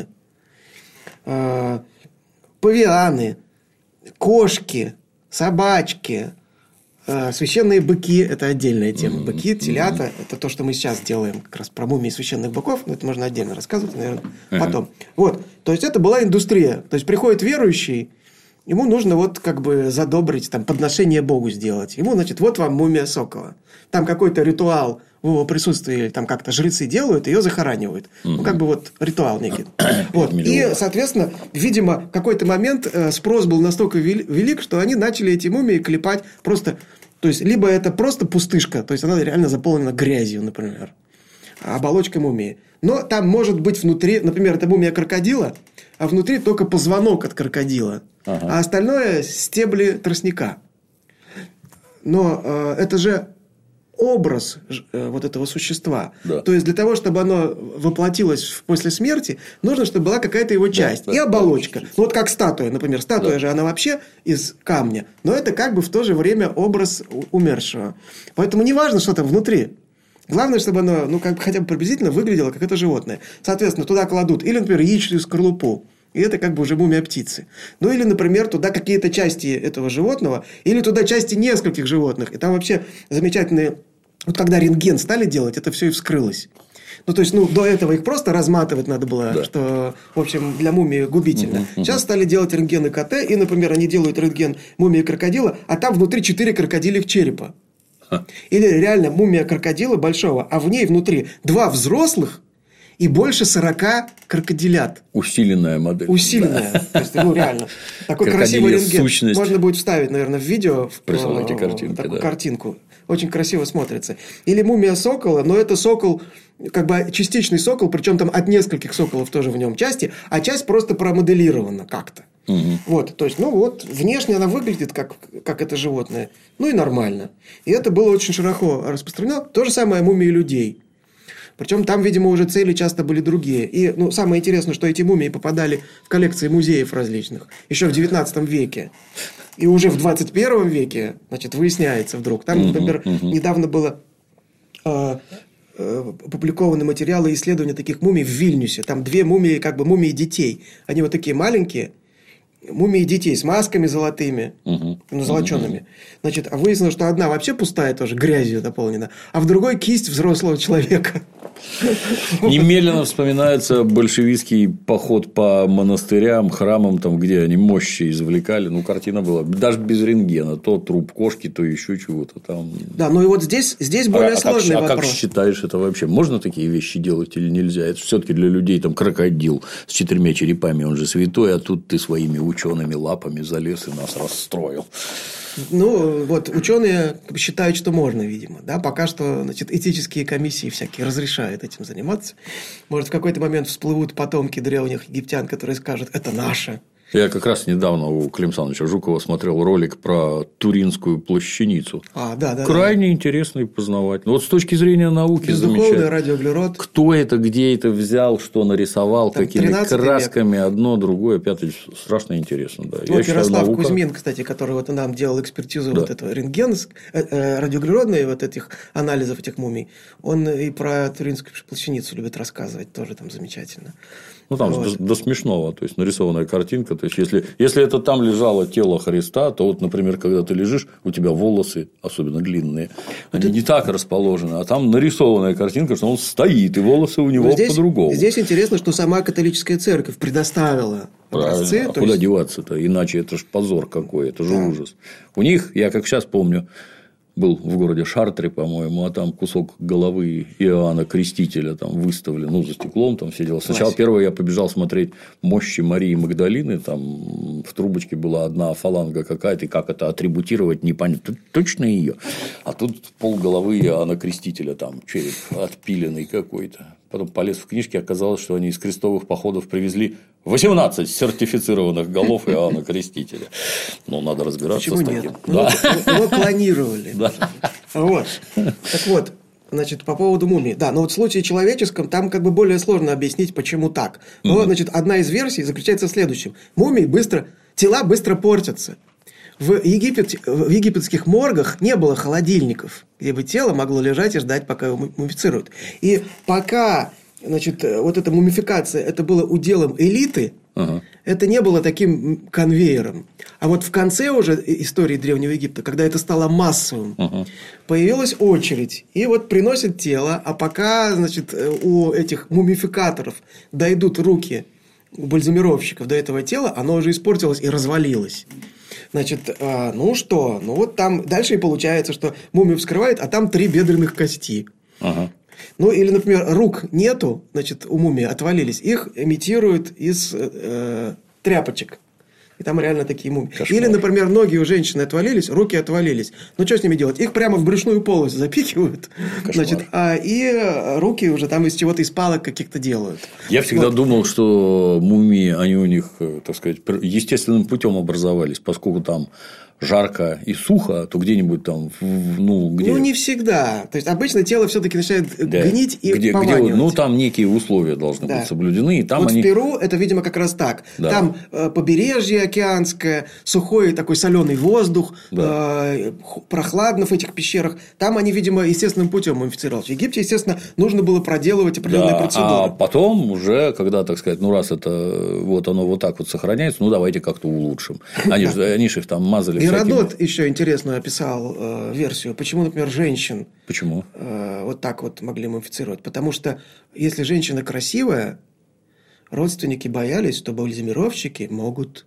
Павианы, кошки, собачки, священные быки – это отдельная тема. Быки, телята – это то, что мы сейчас делаем как раз про мумии священных быков. Но это можно отдельно рассказывать, наверное, потом. Uh-huh. Вот. То есть, это была индустрия. То есть, приходит верующий, ему нужно вот как бы задобрить, там, подношение Богу сделать. Ему, значит, вот вам мумия сокола. Там какой-то ритуал в его присутствии, там как-то жрецы делают, ее захоранивают. Uh-huh. Ну, как бы вот ритуал некий. Вот. И, соответственно, видимо, в какой-то момент спрос был настолько велик, что они начали эти мумии клепать просто... То есть, либо это просто пустышка, то есть, она реально заполнена грязью, например, оболочка мумии. Но там может быть внутри, например, это мумия крокодила, а внутри только позвонок от крокодила, ага. а остальное стебли тростника. Но э, это же образ э, вот этого существа. Да. То есть, для того, чтобы оно воплотилось после смерти, нужно, чтобы была какая-то его часть. Да, и да, оболочка. Да, ну, вот как статуя, например. Статуя да. же, она вообще из камня. Но это как бы в то же время образ умершего. Поэтому не важно, что там внутри. Главное, чтобы оно, ну, как бы хотя бы приблизительно выглядело, как это животное. Соответственно, туда кладут или, например, яичную скорлупу. И это как бы уже мумия птицы. Ну, или, например, туда какие-то части этого животного, или туда части нескольких животных. И там вообще замечательные... Вот когда рентген стали делать, это все и вскрылось. Ну, то есть, ну, до этого их просто разматывать надо было, да. что, в общем, для мумии губительно. Угу, угу. Сейчас стали делать рентген и КТ, и, например, они делают рентген мумии крокодила, а там внутри четыре крокодилих черепа. Ха. Или реально мумия крокодила большого, а в ней внутри два взрослых и больше сорока крокодилят. Усиленная модель. Усиленная. Да. То есть, ну, реально. Такой красивый рентген. Сущность. Можно будет вставить, наверное, в видео. Присылайте картинки, такую да. картинку. Очень красиво смотрится. Или мумия сокола, но это сокол, как бы частичный сокол, причем там от нескольких соколов тоже в нем части, а часть просто промоделирована как-то. Угу. Вот, то есть, ну вот, внешне она выглядит как, как это животное. Ну и нормально. И это было очень широко распространено. То же самое мумии людей. Причем там, видимо, уже цели часто были другие. И ну, самое интересное, что эти мумии попадали в коллекции музеев различных еще в девятнадцатом веке. И уже в двадцать первом веке, значит, выясняется вдруг. Там, например, uh-huh, uh-huh. недавно было э, э, опубликованы материалы исследования таких мумий в Вильнюсе. Там две мумии, как бы мумии детей. Они вот такие маленькие. Мумии детей с масками золотыми, uh-huh. ну, золочеными. Uh-huh. Значит, а выяснилось, что одна вообще пустая тоже, грязью наполнена, а в другой кисть взрослого человека. Немедленно вспоминается большевистский поход по монастырям, храмам, там, где они мощи извлекали. Ну, картина была даже без рентгена. То труп кошки, то еще чего-то там. Да, ну и вот здесь, здесь более а, сложный а как, вопрос. А как считаешь, это вообще можно такие вещи делать или нельзя? Это все-таки для людей там крокодил с четырьмя черепами, он же святой, а тут ты своими учеными лапами залез и нас расстроил. Ну, вот ученые считают, что можно, видимо. Да? Пока что, значит, этические комиссии всякие разрешают этим заниматься. Может, в какой-то момент всплывут потомки древних египтян, которые скажут, это наше. Я как раз недавно у Клима Александровича Жукова смотрел ролик про Туринскую плащаницу. А, да, да, Крайне да. интересный и познавательный. Вот с точки зрения науки бездуховный радиоуглерод. Кто это, где это взял, что нарисовал, там, какими красками, век. Одно, другое, пятое. Страшно интересно. Да. Вот Я Ярослав считаю, наука... Кузьмин, кстати, который вот нам делал экспертизу да. вот этого рентгена, э, э, радиоуглеродной вот этих анализов этих мумий, он и про Туринскую плащаницу любит рассказывать, тоже там замечательно. Ну, там вот. до, до смешного, то есть нарисованная картинка. То есть, если, если это там лежало тело Христа, то вот, например, когда ты лежишь, у тебя волосы, особенно длинные, они это... не так расположены, а там нарисованная картинка, что он стоит, и волосы у него здесь, по-другому. Здесь интересно, что сама католическая церковь предоставила образцы. А куда есть... деваться-то? Иначе это же позор какой, это же да. ужас. У них, я как сейчас помню, был в городе Шартре, по-моему, а там кусок головы Иоанна Крестителя там выставлен, ну, за стеклом там все дела. Сначала первое я побежал смотреть мощи Марии Магдалины, там в трубочке была одна фаланга какая-то, и как это атрибутировать, непонятно, точно ее. А тут полголовы Иоанна Крестителя, там череп отпиленный какой-то. Потом полез в книжки, оказалось, что они из крестовых походов привезли восемнадцать сертифицированных голов Иоанна Крестителя. Ну, надо разбираться Почему с таким. Нет? Да. Мы, мы планировали. Да. Вот. Так вот, значит, по поводу мумии. Да, но вот в случае человеческом там как бы более сложно объяснить, почему так. Но, mm-hmm. значит, одна из версий заключается в следующем. Мумии быстро, тела быстро портятся. В, Египет, в египетских моргах не было холодильников, где бы тело могло лежать и ждать, пока его мумифицируют. И пока, значит, вот эта мумификация, это было уделом элиты, ага. это не было таким конвейером. А вот в конце уже истории Древнего Египта, когда это стало массовым, ага. появилась очередь. И вот приносят тело, а пока, значит, у этих мумификаторов дойдут руки у бальзамировщиков до этого тела, оно уже испортилось и развалилось. Значит, э, ну что, ну вот там дальше и получается, что мумию вскрывают, а там три бедренных кости. Ага. Ну, или, например, рук нету, значит, у мумии отвалились, их имитируют из э, тряпочек. И там реально такие мумии. Кошмар. Или, например, ноги у женщины отвалились, руки отвалились. Ну, что с ними делать? Их прямо в брюшную полость запихивают. Значит, а, и руки уже там из чего-то, из палок каких-то делают. Я всегда вот. думал, что мумии, они у них, так сказать, естественным путем образовались, поскольку там жарко и сухо, то где-нибудь там, ну, где... Ну, не всегда. То есть, обычно тело все-таки начинает да. гнить и где, пованивать. Где, ну, там некие условия должны да. быть соблюдены. И там вот они... в Перу это, видимо, как раз так. Да. Там э, побережье океанское, сухой такой соленый воздух, да. э, прохладно в этих пещерах. Там они, видимо, естественным путем мумифицировались. В Египте, естественно, нужно было проделывать определенные да. процедуры. А потом уже, когда, так сказать, ну, раз это вот оно вот так вот сохраняется, ну, давайте как-то улучшим. Они же их там мазали. Геродот всякими... еще интересную описал э, версию. Почему, например, женщин Почему? Э, вот так вот могли мумифицировать? Потому что если женщина красивая, родственники боялись, что бальзамировщики могут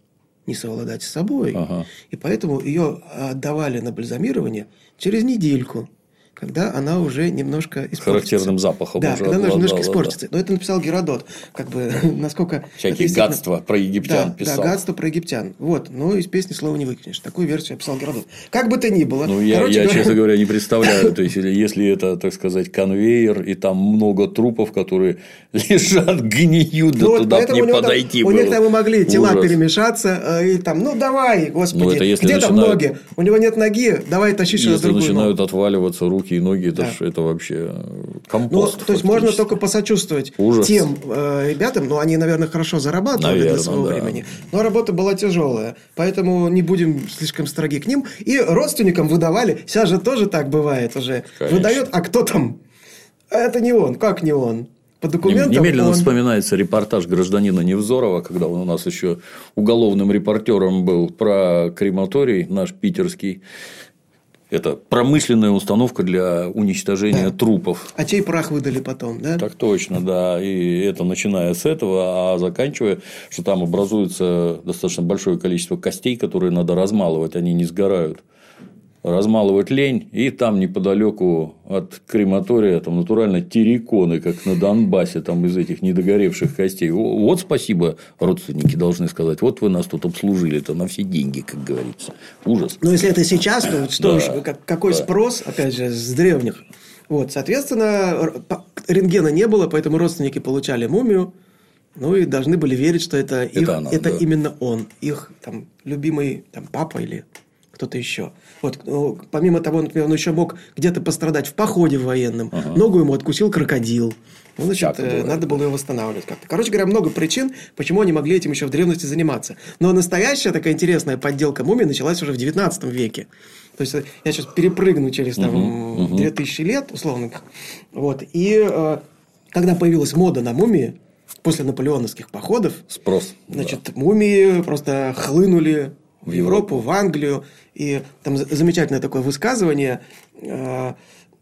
не совладать с собой. Ага. И поэтому ее отдавали на бальзамирование через недельку. когда она уже немножко испортится. Характерным запахом да, уже когда она уже немножко да, испортится. да. Но это написал Геродот. Как бы, насколько... Всякие действительно... гадства про египтян да, писал. Да, гадства про египтян. Вот. Но из песни слова не выкинешь. Такую версию описал Геродот. Как бы то ни было. Ну, я, я честно говоря, не представляю. То есть, если это, так сказать, конвейер, и там много трупов, которые лежат, гниют, да ну, туда не подойти было. У них там и могли тела Ужас. перемешаться. И там, ну, давай, господи, ну, это если где начинают... там ноги? У него нет ноги, давай тащи что-то другую. Если начинают ногу. отваливаться руки и ноги, это, да. это вообще компост. Ну, то есть, можно только посочувствовать Ужас. тем э, ребятам, ну, они, наверное, хорошо зарабатывали наверное, для своего да. времени, но работа была тяжелая, поэтому не будем слишком строги к ним. И родственникам выдавали, сейчас же тоже так бывает уже, Конечно. выдает, а кто там? Это не он, как не он? По документам Немедленно он... вспоминается репортаж гражданина Невзорова, когда он у нас еще уголовным репортером был, про крематорий наш питерский. Это промышленная установка для уничтожения да. трупов. А чей прах выдали потом, да? Так точно, да. И это начиная с этого, а заканчивая, что там образуется достаточно большое количество костей, которые надо размалывать, они не сгорают. Размалывать лень, и там неподалеку от крематория там натурально терриконы, как на Донбассе, там из этих недогоревших костей. Вот спасибо, родственники должны сказать. Вот вы нас тут обслужили-то на все деньги, как говорится. Ужас. Ну, если это сейчас, то что да, ж, какой да. спрос, опять же, с древних. Вот, соответственно, рентгена не было, поэтому родственники получали мумию. Ну, и должны были верить, что это, это, их, она, это да. именно он, их там, любимый там, папа или кто-то еще. Вот, ну, помимо того, например, он еще мог где-то пострадать в походе военном. Ага. Ногу ему откусил крокодил. Ну, значит, э, надо было ее восстанавливать как-то. Короче говоря, много причин, почему они могли этим еще в древности заниматься. Но настоящая такая интересная подделка мумий началась уже в девятнадцатом веке. То есть, я сейчас перепрыгну через там, угу, угу. две тысячи лет, условно. Вот. И э, когда появилась мода на мумии, после наполеоновских походов, спрос. Значит, да. мумии просто хлынули в Европу, в Англию. И там замечательное такое высказывание, э,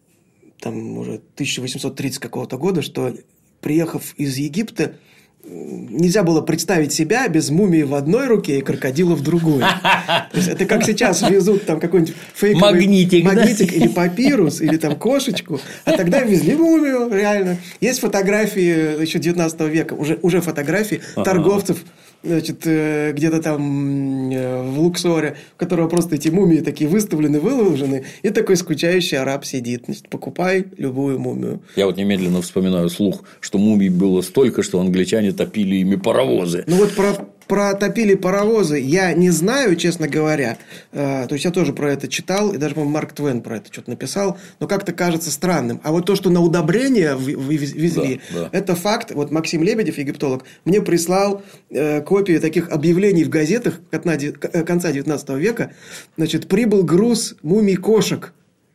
там уже тысяча восемьсот тридцатого какого-то года, что, приехав из Египта, нельзя было представить себя без мумии в одной руке и крокодила в другой. То есть, это как сейчас везут там какой-нибудь фейковый магнитик, магнитик да? или папирус, или там кошечку. А тогда везли мумию, реально. Есть фотографии еще девятнадцатого века, уже, уже фотографии ага. торговцев, значит, где-то там в Луксоре, у которого просто эти мумии такие выставлены, выложены, и такой скучающий араб сидит. Значит, покупай любую мумию. Я вот немедленно вспоминаю слух, что мумий было столько, что англичане топили ими паровозы. Ну, вот про, про топили паровозы я не знаю, честно говоря. То есть, я тоже про это читал, и даже, по-моему, Марк Твен про это что-то написал, но как-то кажется странным. А вот то, что на удобрение везли, да, да. это факт. Вот Максим Лебедев, египтолог, мне прислал копии таких объявлений в газетах конца девятнадцатого века. Значит, прибыл груз мумий кошек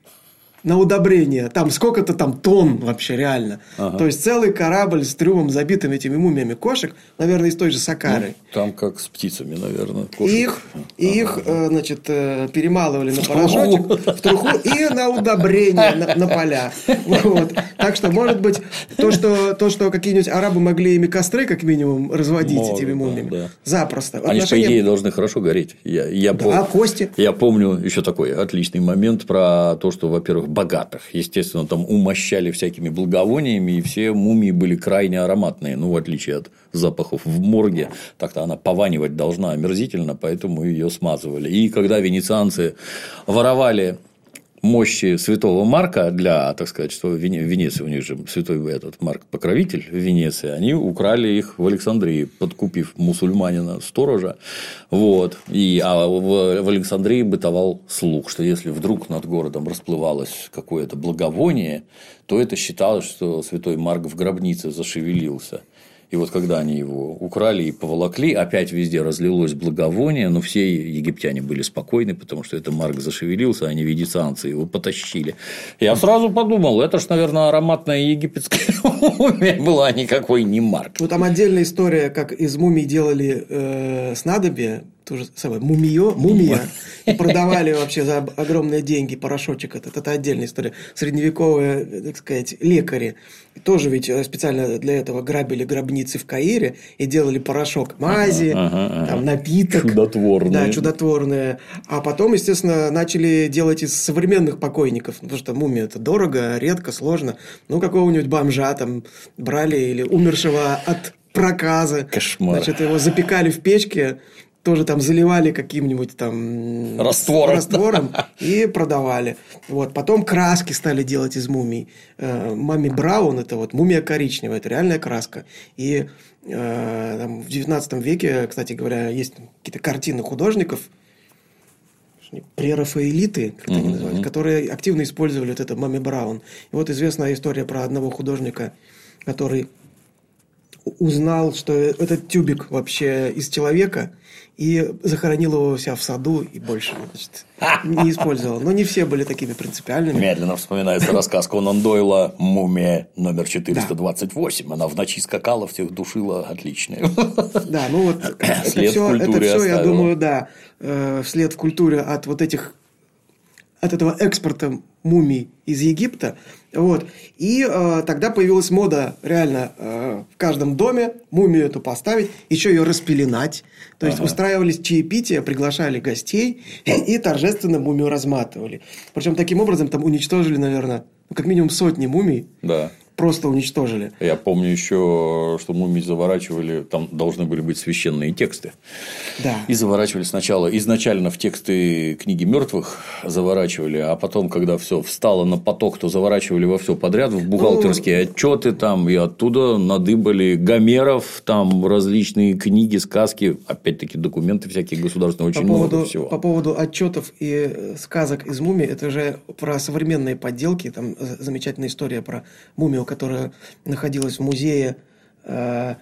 на удобрение. Там сколько-то там тонн вообще реально. Ага. То есть, целый корабль с трюмом, забитым этими мумиями кошек, наверное, из той же Сакары. Ну, там как с птицами, наверное. Кошек. Их, ага. их значит, перемалывали на порошочек, в труху и на удобрение, на, на поля. Вот. Так что, может быть, то, что, то, что какие-нибудь арабы могли ими костры, как минимум, разводить может, этими мумиями. Да, да. Запросто. Они Отношения... по идее, должны хорошо гореть. Я, я да, пом... А кости? Я помню еще такой отличный момент про то, что, во-первых, богатых. Естественно, там умощали всякими благовониями, и все мумии были крайне ароматные. Ну, в отличие от запахов в морге, так-то она пованивать должна омерзительно, поэтому ее смазывали. И когда венецианцы воровали мощи святого Марка для, так сказать, что в Венеции у них же святой этот Марк покровитель в Венеции, они украли их в Александрии, подкупив мусульманина сторожа. Вот. И, а в, в Александрии бытовал слух, что если вдруг над городом расплывалось какое-то благовоние, то это считалось, что святой Марк в гробнице зашевелился. И вот когда они его украли и поволокли, опять везде разлилось благовоние, но все египтяне были спокойны, потому что это Марк зашевелился, а не венецианцы его потащили. Я сразу подумал, это ж, наверное, ароматное египетское мумия была никакой не Марк. Ну, там отдельная история, как из мумий делали э, снадобье, то же самое, мумиё, мумия, и продавали вообще за огромные деньги порошочек этот. Это отдельная история. Средневековые, так сказать, лекари тоже ведь специально для этого грабили гробницы в Каире и делали порошок мази, ага, ага, там, напиток. Чудотворные. Да, чудотворные. А потом, естественно, начали делать из современных покойников, потому что мумия – это дорого, редко, сложно. Ну, какого-нибудь бомжа там брали или умершего от проказа. Кошмар. Значит, его запекали в печке, тоже там заливали каким-нибудь там раствором, раствором и продавали. Вот. Потом краски стали делать из мумий. Мами Браун – это вот мумия коричневая, это реальная краска. И э, там, в девятнадцатом веке, кстати говоря, есть какие-то картины художников, прерафаэлиты, как они называют, mm-hmm. которые активно использовали вот это Мами Браун. И вот известная история про одного художника, который узнал, что этот тюбик вообще из человека, и захоронил его у себя в саду, и больше, значит, не использовал. Но не все были такими принципиальными. Медленно вспоминается рассказ Конан Дойла «Мумия номер четыреста двадцать восемь». Да. Она в ночи скакала, всех душила, отличная. Да, ну вот это все, это все, я думаю, да, вслед в культуре от вот этих, от этого экспорта мумий из Египта. Вот. И э, тогда появилась мода реально э, в каждом доме мумию эту поставить, еще ее распеленать. То есть ага. устраивались чаепития, приглашали гостей и, и торжественно мумию разматывали. Причем таким образом там уничтожили, наверное, ну, как минимум сотни мумий. Да. Просто уничтожили. Я помню еще, что мумии заворачивали, там должны были быть священные тексты. Да. И заворачивали сначала, изначально в тексты книги мертвых заворачивали, а потом, когда все встало на поток, то заворачивали во все подряд, в бухгалтерские ну, отчеты там, и оттуда надыбали Гомеров, там различные книги, сказки, опять-таки документы всякие государственные, очень по поводу, много всего. По поводу отчетов и сказок из мумий, это же про современные подделки, там замечательная история про мумию, которая находилась в музее, э,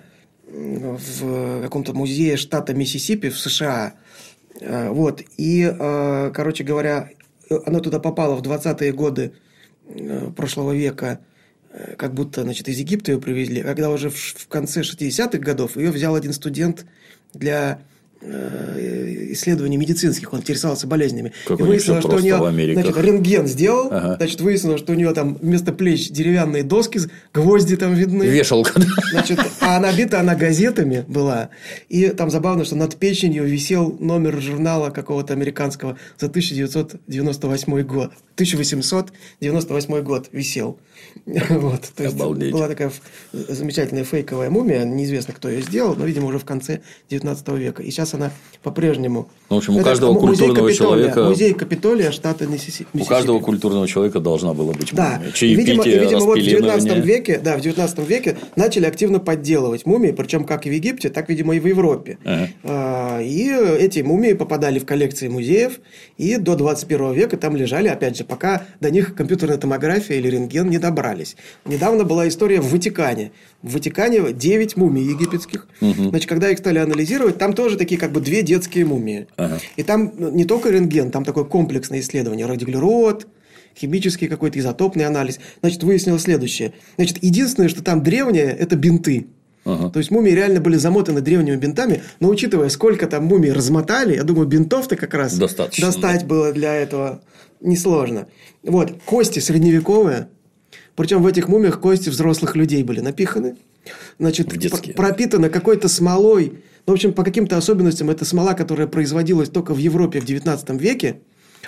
в каком-то музее штата Миссисипи в США. Э, вот. И, э, короче говоря, она туда попала в двадцатые годы э, прошлого века, э, как будто, значит, из Египта ее привезли. Когда уже в, в конце шестидесятых годов ее взял один студент для исследований медицинских, он интересовался болезнями. Как и выяснилось, что у нее, значит, рентген сделал, ага. значит, выяснилось, что у нее там вместо плеч деревянные доски, гвозди там видны. Вешалка. Значит, а набита она газетами была. И там забавно, что над печенью висел номер журнала какого-то американского за тысяча девятьсот девяносто восьмой год. тысяча восемьсот девяносто восьмой год висел. Вот. То есть Обалдеть. Была такая замечательная фейковая мумия, неизвестно, кто ее сделал, но, видимо, уже в конце девятнадцатого века. И сейчас она по-прежнему... Ну, в общем, у каждого культурного человека... Музей Капитолия, штата Миссисипи. У каждого культурного человека должна была быть мумия. Да. Чаепитие, видимо, и, видимо вот в девятнадцатом веке, да, в девятнадцатом веке начали активно подделывать мумии, причем как и в Египте, так, видимо, и в Европе. Ага. И эти мумии попадали в коллекции музеев, и до двадцать первого века там лежали, опять же, пока до них компьютерная томография или рентген не добрались. Недавно была история в Ватикане. В Ватикане девять мумий египетских. Угу. Значит, когда их стали анализировать, там тоже такие как бы две детские мумии. Ага. И там не только рентген, там такое комплексное исследование. Радиоуглерод, химический какой-то изотопный анализ. Значит, выяснилось следующее. Значит, единственное, что там древнее, это бинты. Ага. То есть мумии реально были замотаны древними бинтами, но учитывая, сколько там мумий размотали, я думаю, бинтов-то как раз достаточно, достать да. было для этого несложно. Вот, кости средневековые. Причем в этих мумиях кости взрослых людей были напиханы. Значит, пропитаны какой-то смолой. Ну, в общем, по каким-то особенностям это смола, которая производилась только в Европе в девятнадцатом веке.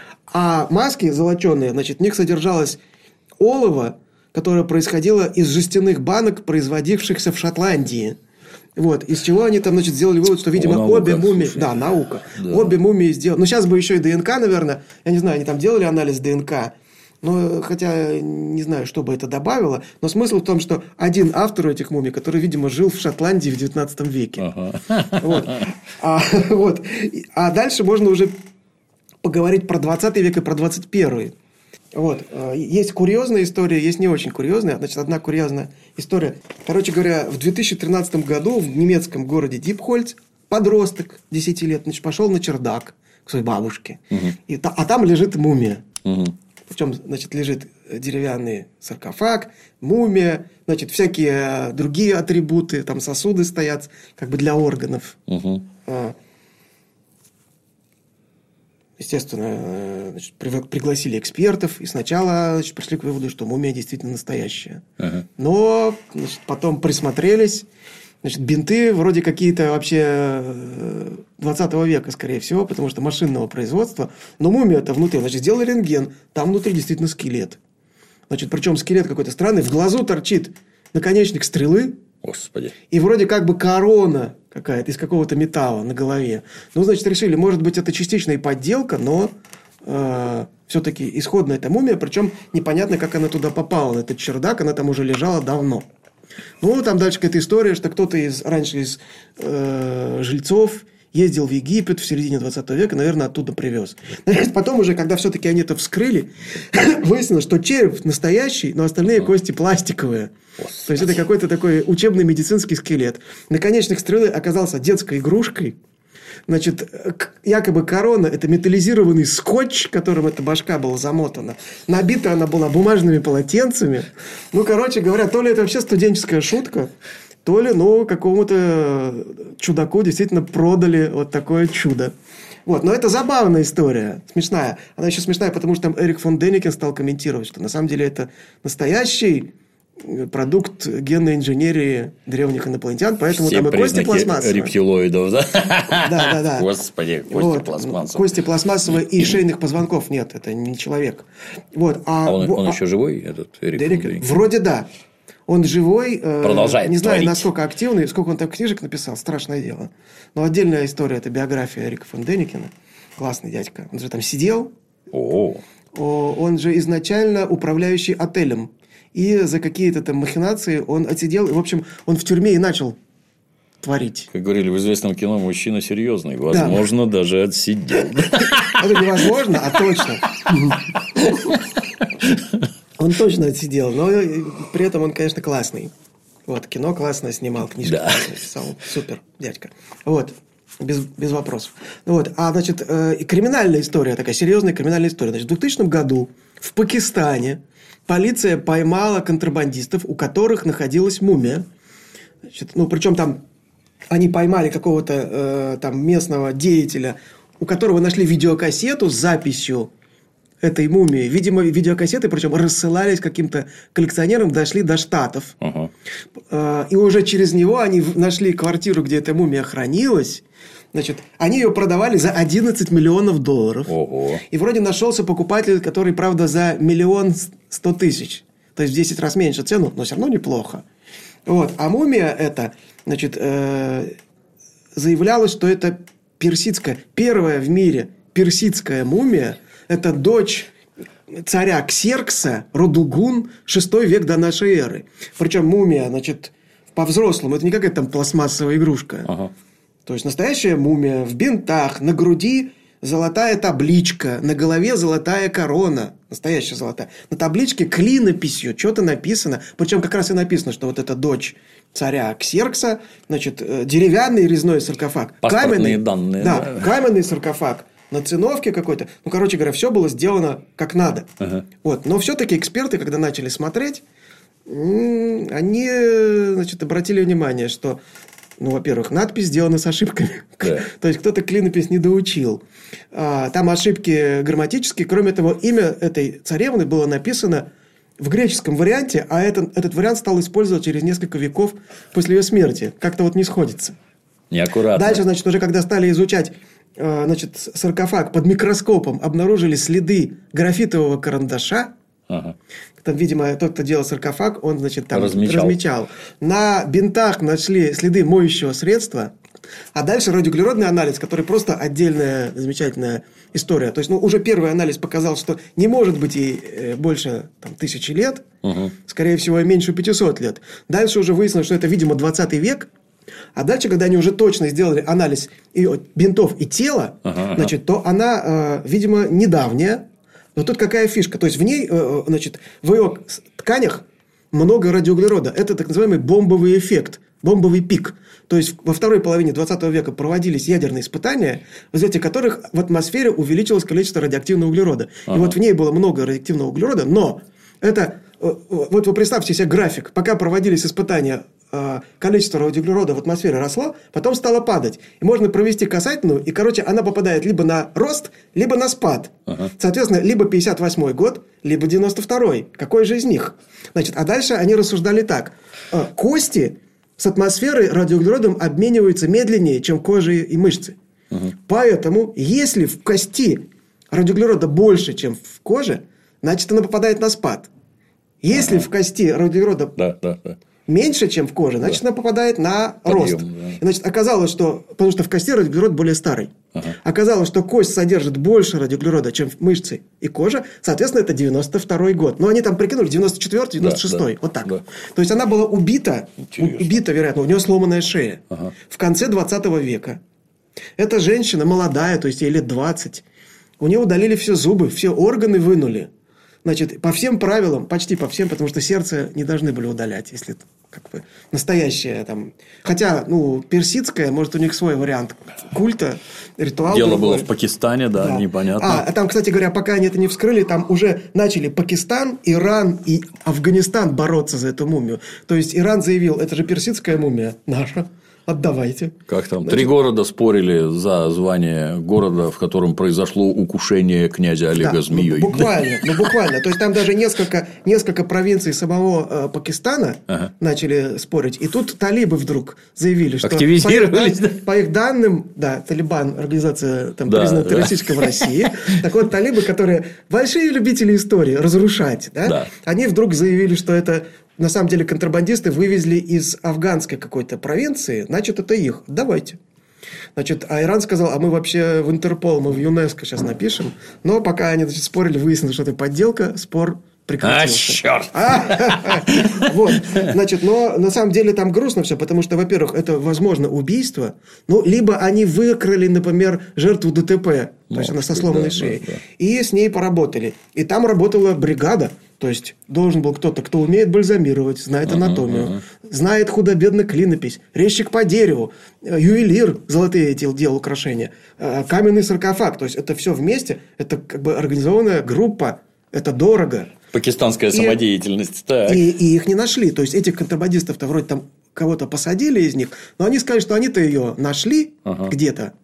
А маски золоченые, значит, в них содержалось олово, которое происходило из жестяных банок, производившихся в Шотландии. Вот. Из чего они там, значит, сделали вывод, что, видимо, О, наука, обе мумии... слушай. Да, наука. Да. Обе мумии сделали... Ну, сейчас бы еще и ДНК, наверное. Я не знаю, они там делали анализ ДНК. Но, хотя не знаю, что бы это добавило. Но смысл в том, что один автор этих мумий, который, видимо, жил в Шотландии в девятнадцатом веке. Ага. Вот. А, вот. А дальше можно уже поговорить про двадцатый век и про двадцать первый. Вот. Есть курьезная история, есть не очень курьезная. Значит, одна курьезная история. Короче говоря, в две тысячи тринадцатом году в немецком городе Дипхольц подросток десяти лет, значит, пошел на чердак к своей бабушке. Угу. И, а там лежит мумия. Угу. Причем, значит, лежит деревянный саркофаг, мумия, значит, всякие другие атрибуты, там сосуды стоят, как бы для органов. Угу. Естественно, значит, пригласили экспертов, и сначала, значит, пришли к выводу, что мумия действительно настоящая. Ага. Но, значит, потом присмотрелись. Значит, бинты вроде какие-то вообще двадцатого века, скорее всего, потому что машинного производства. Но мумия-то внутри. Значит, сделали рентген, там внутри действительно скелет. Значит, причем скелет какой-то странный. В глазу торчит наконечник стрелы. Господи. И вроде как бы корона какая-то из какого-то металла на голове. Ну, значит, решили, может быть, это частичная подделка, но э, все-таки исходная эта мумия. Причем непонятно, как она туда попала, на этот чердак. Она там уже лежала давно. Ну, там дальше какая-то история, что кто-то из, раньше из э, жильцов ездил в Египет в середине двадцатого века, наверное, оттуда привез. Потом уже, когда все-таки они это вскрыли, выяснилось, что череп настоящий, но остальные кости пластиковые. Господи. То есть, это какой-то такой учебный медицинский скелет. Наконечник стрелы оказался детской игрушкой. Значит, якобы корона – это металлизированный скотч, которым эта башка была замотана. Набита она была бумажными полотенцами. Ну, короче говоря, то ли это вообще студенческая шутка, то ли, ну, какому-то чудаку действительно продали вот такое чудо. Вот. Но это забавная история, смешная. Она еще смешная, потому что там Эрик фон Деникен стал комментировать, что на самом деле это настоящий продукт генной инженерии древних инопланетян, поэтому все там и кости пластмассовые. Рептилоидов, да? Да, да, да. Господи, кости вот. пластмассовые. Кости пластмассовые и шейных позвонков нет, это не человек. Вот. А, а он, он а, еще живой, этот Эрик Дерек? фон Деникен? Вроде да. Он живой. Продолжает Не знаю, творить. насколько активный, сколько он там книжек написал, страшное дело. Но отдельная история – это биография Эрика фон Деникена. Классный дядька. Он же там сидел. О. Он же изначально управляющий отелем. И за какие-то там махинации он отсидел. И, в общем, он в тюрьме и начал творить. Как говорили в известном кино, мужчина серьезный. Возможно, да. даже отсидел. Это невозможно, а точно. Он точно отсидел. Но при этом он, конечно, классный. Вот, кино классно снимал, книжки да. классно писал. Супер, дядька. Вот. Без, без вопросов. Вот. А, значит, э, и криминальная история, такая серьезная криминальная история. Значит, в двухтысячном году в Пакистане полиция поймала контрабандистов, у которых находилась мумия. Значит, ну, причем там они поймали какого-то э, там местного деятеля, у которого нашли видеокассету с записью этой мумии. Видимо, видеокассеты, причем рассылались каким-то коллекционерам, дошли до Штатов. Uh-huh. Э, и уже через него они нашли квартиру, где эта мумия хранилась. Значит, они ее продавали за одиннадцать миллионов долларов. Ого. И вроде нашелся покупатель, который, правда, за миллион сто тысяч. То есть в десять раз меньше цену, но все равно неплохо. Вот. А мумия эта, значит, э, заявлялось, что это персидская, первая в мире персидская мумия. Это дочь царя Ксеркса, Родугун, шестой век до нашей эры. Причем мумия, значит, по-взрослому, это не какая-то там пластмассовая игрушка. Ага. То есть настоящая мумия в бинтах, на груди золотая табличка, на голове золотая корона, настоящая золотая. На табличке клинописью что-то написано, причем как раз и написано, что вот это дочь царя Ксеркса, значит, деревянный резной саркофаг. Паспортные каменный, данные. Да, да, каменный саркофак на циновке какой-то. Ну, короче говоря, все было сделано как надо. Ага. Вот. Но все-таки эксперты, когда начали смотреть, они, значит, обратили внимание, что, ну, во-первых, надпись сделана с ошибками. Да. То есть, кто-то клинопись не доучил. А, там ошибки грамматические. Кроме того, имя этой царевны было написано в греческом варианте, а этот, этот вариант стал использовать через несколько веков после ее смерти. Как-то вот не сходится. Неаккуратно. Дальше, значит, уже когда стали изучать, значит, саркофаг под микроскопом, обнаружили следы графитового карандаша. Ага. Там, видимо, тот, кто делал саркофаг, он, значит, там размечал. размечал. На бинтах нашли следы моющего средства. А дальше радиоуглеродный анализ, который просто отдельная замечательная история. То есть, ну, уже первый анализ показал, что не может быть ей больше там, тысячи лет. Угу. Скорее всего, меньше пятисот лет. Дальше уже выяснилось, что это, видимо, двадцатый век. А дальше, когда они уже точно сделали анализ и бинтов и тела, ага, значит, то она, э, видимо, недавняя. Но тут какая фишка? То есть, в ней, значит, в ее тканях много радиоуглерода. Это так называемый бомбовый эффект бомбовый пик. То есть во второй половине двадцатого века проводились ядерные испытания, в результате которых в атмосфере увеличилось количество радиоактивного углерода. Ага. И вот в ней было много радиоактивного углерода, но это... Вот вы представьте себе график. Пока проводились испытания, количество радиоуглерода в атмосфере росло, потом стало падать. И можно провести касательную, и, короче, она попадает либо на рост, либо на спад. Ага. Соответственно, либо пятьдесят восьмой год, либо девяносто второй. Какой же из них? Значит, а дальше они рассуждали так. Кости с атмосферой радиоуглеродом обмениваются медленнее, чем кожа и мышцы. Ага. Поэтому, если в кости радиоуглерода больше, чем в коже, значит, она попадает на спад. Если ага. в кости радиоуглерода да, да, да. меньше, чем в коже, значит, да. она попадает на Подъем, рост. Да. Значит, оказалось, что... Потому что в кости радиоуглерод более старый. Ага. Оказалось, что кость содержит больше радиоуглерода, чем мышцы и кожа. Соответственно, это девяносто второй год. Но они там прикинули девяносто четвёртый, девяносто шестой. Да, да. Вот так. Да. То есть, она была убита. Интересно. Убита, вероятно. У нее сломанная шея. Ага. В конце двадцатого века. Эта женщина молодая, то есть, ей лет двадцать. У нее удалили все зубы, все органы вынули. Значит, по всем правилам, почти по всем, потому что сердце не должны были удалять, если как бы настоящее там. Хотя, ну, персидское, может, у них свой вариант культа, ритуал. Дело другой. Было в Пакистане, да, да, непонятно. А, там, кстати говоря, пока они это не вскрыли, там уже начали Пакистан, Иран и Афганистан бороться за эту мумию. То есть, Иран заявил, это же персидская мумия наша. Отдавайте. Как там? Значит, три города спорили за звание города, в котором произошло укушение князя Олега да, змеей. Ну, буквально, ну, буквально. То есть, там даже несколько, несколько провинций самого э, Пакистана ага. начали спорить. И тут талибы вдруг заявили, что активизировались, по, да? по их данным, да, Талибан, организация там, да, признана террористической да. в России. Так вот, талибы, которые большие любители истории, разрушать, да, да. они вдруг заявили, что это... На самом деле, контрабандисты вывезли из афганской какой-то провинции, значит, это их. Давайте. Значит, а Иран сказал, а мы вообще в Интерпол, мы в ЮНЕСКО сейчас напишем. Но пока они, значит, спорили, выяснилось, что это подделка, спор прекратился. А, черт! Вот. Значит, но на самом деле там грустно все, потому что, во-первых, это, возможно, убийство, ну, либо они выкрали, например, жертву ДТП, то есть она со сломанной шеей, и с ней поработали. И там работала бригада. То есть, должен был кто-то, кто умеет бальзамировать, знает анатомию, uh-huh, uh-huh. знает худо-бедно клинопись, резчик по дереву, ювелир, золотые эти делал украшения, каменный саркофаг. То есть, это все вместе, это как бы организованная группа, это дорого. Пакистанская и, самодеятельность. Так. И, и их не нашли. То есть, этих контрабандистов-то вроде там кого-то посадили из них, но они сказали, что они-то ее нашли uh-huh. где-то.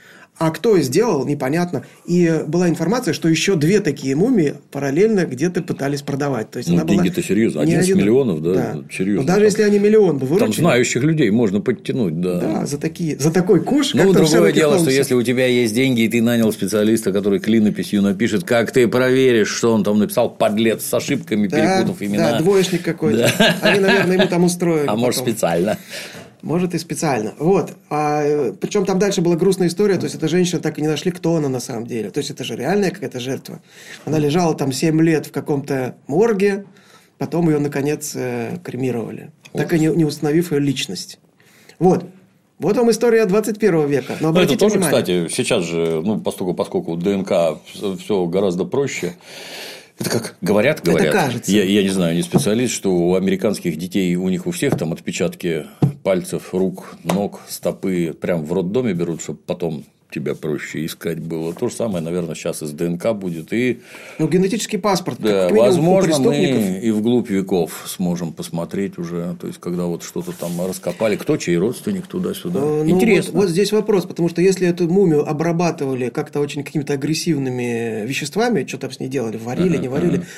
А кто сделал, непонятно. И была информация, что еще две такие мумии параллельно где-то пытались продавать. То есть, ну, она деньги-то была... серьезно. одиннадцать один... миллионов, да? да. Серьезно. Но даже там... если они миллион бы выручили... Там знающих людей можно подтянуть, да. Да, за, такие... за такой куш. Ну, другое дело, что если у тебя есть деньги, и ты нанял специалиста, который клинописью напишет, как ты проверишь, что он там написал, подлец, с ошибками, да, перепутав имена. Да, двоечник какой-то. Да. Они, наверное, ему там устроили. А может, специально. Может, и специально. Вот. А, причем там дальше была грустная история. То есть, эта женщина так и не нашли, кто она на самом деле. То есть, это же реальная какая-то жертва. Она лежала там семь лет в каком-то морге. Потом ее, наконец, кремировали. Ой. Так и не, не установив ее личность. Вот. Вот вам история двадцать первого века. Но это тоже, внимание. Кстати, сейчас же, ну, поскольку, поскольку ДНК все гораздо проще. Это как говорят, говорят. Это кажется. Я, я не знаю, не специалист, что у американских детей, у них у всех там отпечатки пальцев, рук, ног, стопы прям в роддоме берут, чтобы потом тебя проще искать было. То же самое, наверное, сейчас и с ДНК будет. И... Ну, генетический паспорт. Да, как возможно, мы и вглубь веков сможем посмотреть уже. То есть, когда вот что-то там раскопали, кто чей родственник, туда-сюда. Ну, интересно. Вот, вот здесь вопрос, потому что если эту мумию обрабатывали как-то очень какими-то агрессивными веществами, что там с ней делали, варили, ага, не варили, ага.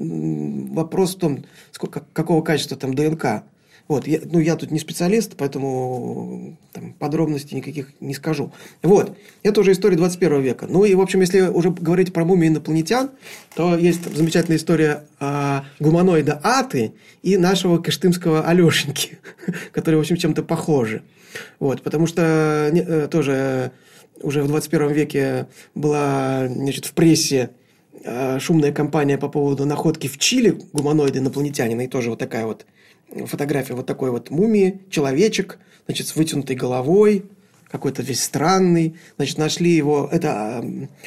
там вопрос в том, сколько, какого качества там ДНК. Вот, я, ну, я тут не специалист, поэтому там, подробностей никаких не скажу. Вот, это уже история двадцать первого века. Ну, и, в общем, если уже говорить про мумии инопланетян, то есть замечательная история а, гуманоида Аты и нашего кыштымского Алешеньки, которые, в общем, чем-то похожи. Вот, потому что не, тоже уже в двадцать первом веке была, значит, в прессе а, шумная кампания по поводу находки в Чили гуманоида инопланетянина, и тоже вот такая вот фотография вот такой вот мумии, человечек, значит, с вытянутой головой, какой-то весь странный. Значит, нашли его, это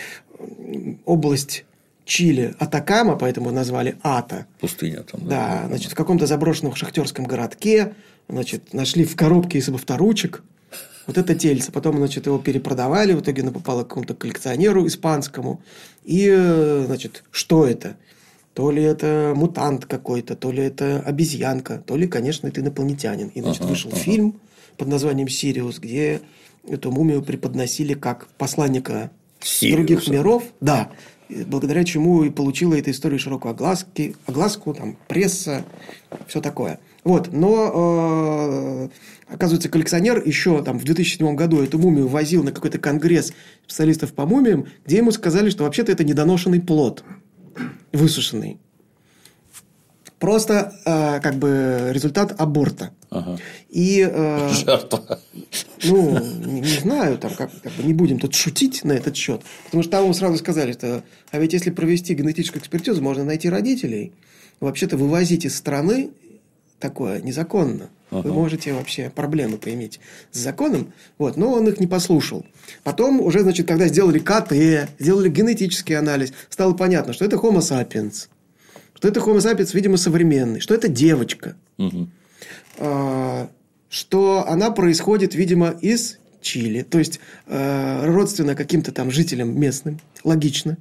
э, область Чили, Атакама, поэтому назвали Ата. Пустыня там. Да, да, значит, в каком-то заброшенном шахтерском городке. значит, нашли в коробке из авторучек вот это тельце. Потом, значит, его перепродавали, в итоге оно попало к какому-то коллекционеру испанскому. И, значит, что это? То ли это мутант какой-то, то ли это обезьянка, то ли, конечно, это инопланетянин. И, значит, ага, вышел ага. фильм под названием «Сириус», где эту мумию преподносили как посланника Сириуса. Других миров. Да. Благодаря чему и получила эта история широкую огласки, огласку, там, пресса, все такое. Вот. Но, э, оказывается, коллекционер еще там, в две тысячи седьмом году эту мумию возил на какой-то конгресс специалистов по мумиям, где ему сказали, что вообще-то это недоношенный плод, высушенный. Просто э, как бы результат аборта. Ага. И, э, Жертва. Ну, не, не знаю, там, как, как бы не будем тут шутить на этот счет. Потому что там ему сразу сказали, что а ведь если провести генетическую экспертизу, можно найти родителей. Вообще-то вывозить из страны такое незаконно. Ага. Вы можете вообще проблемы поиметь с законом. Вот, но он их не послушал. Потом уже, значит, когда сделали ка тэ, сделали генетический анализ, стало понятно, что это Homo sapiens. Что это Homo sapiens, видимо, современный. Что это девочка. Угу. А, что она происходит, видимо, из Чили. То есть, а, родственна каким-то там жителям местным. Логично.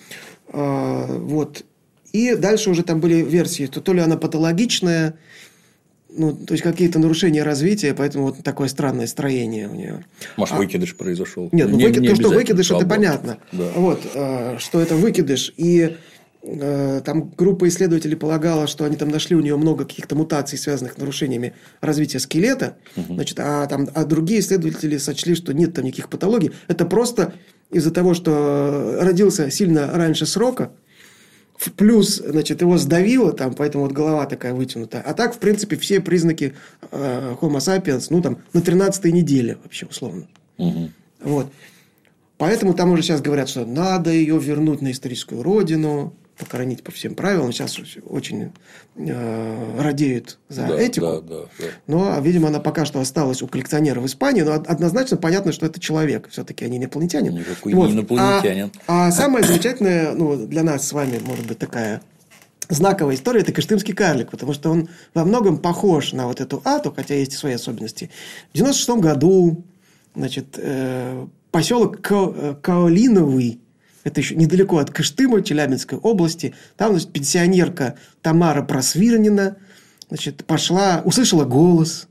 А, вот. И дальше уже там были версии, что то ли она патологичная, ну, то есть, какие-то нарушения развития, поэтому вот такое странное строение у нее. Может, а, выкидыш произошел? Нет, ну, не, выкид... не то, что выкидыш, это аборт. понятно. Да. Вот, а, что это выкидыш. И а, там группа исследователей полагала, что они там нашли у нее много каких-то мутаций, связанных с нарушениями развития скелета. Угу. Значит, а, там, а другие исследователи сочли, что нет там никаких патологий. Это просто из-за того, что родился сильно раньше срока. Плюс, значит, его сдавило, там, поэтому вот голова такая вытянутая. А так, в принципе, все признаки э, Homo sapiens, ну, там, на тринадцатой неделе, вообще, условно. Угу. Вот. Поэтому там уже сейчас говорят, что надо ее вернуть на историческую родину, похоронить по всем правилам. Сейчас очень э, радеют за да, этику. Да, да, да. Но, видимо, она пока что осталась у коллекционера в Испании. Но однозначно понятно, что это человек. Все-таки они не инопланетянин. Никакой вот. не инопланетянин. А, а самое замечательное, ну, для нас с вами, может быть, такая знаковая история – это кыштымский карлик. Потому что он во многом похож на вот эту ату, хотя есть и свои особенности. В девяносто шестом году, значит, э, поселок Ка- Каолиновый, это еще недалеко от Кыштыма, Челябинской области. Там, значит, пенсионерка Тамара Просвирнина, значит, пошла, услышала голос,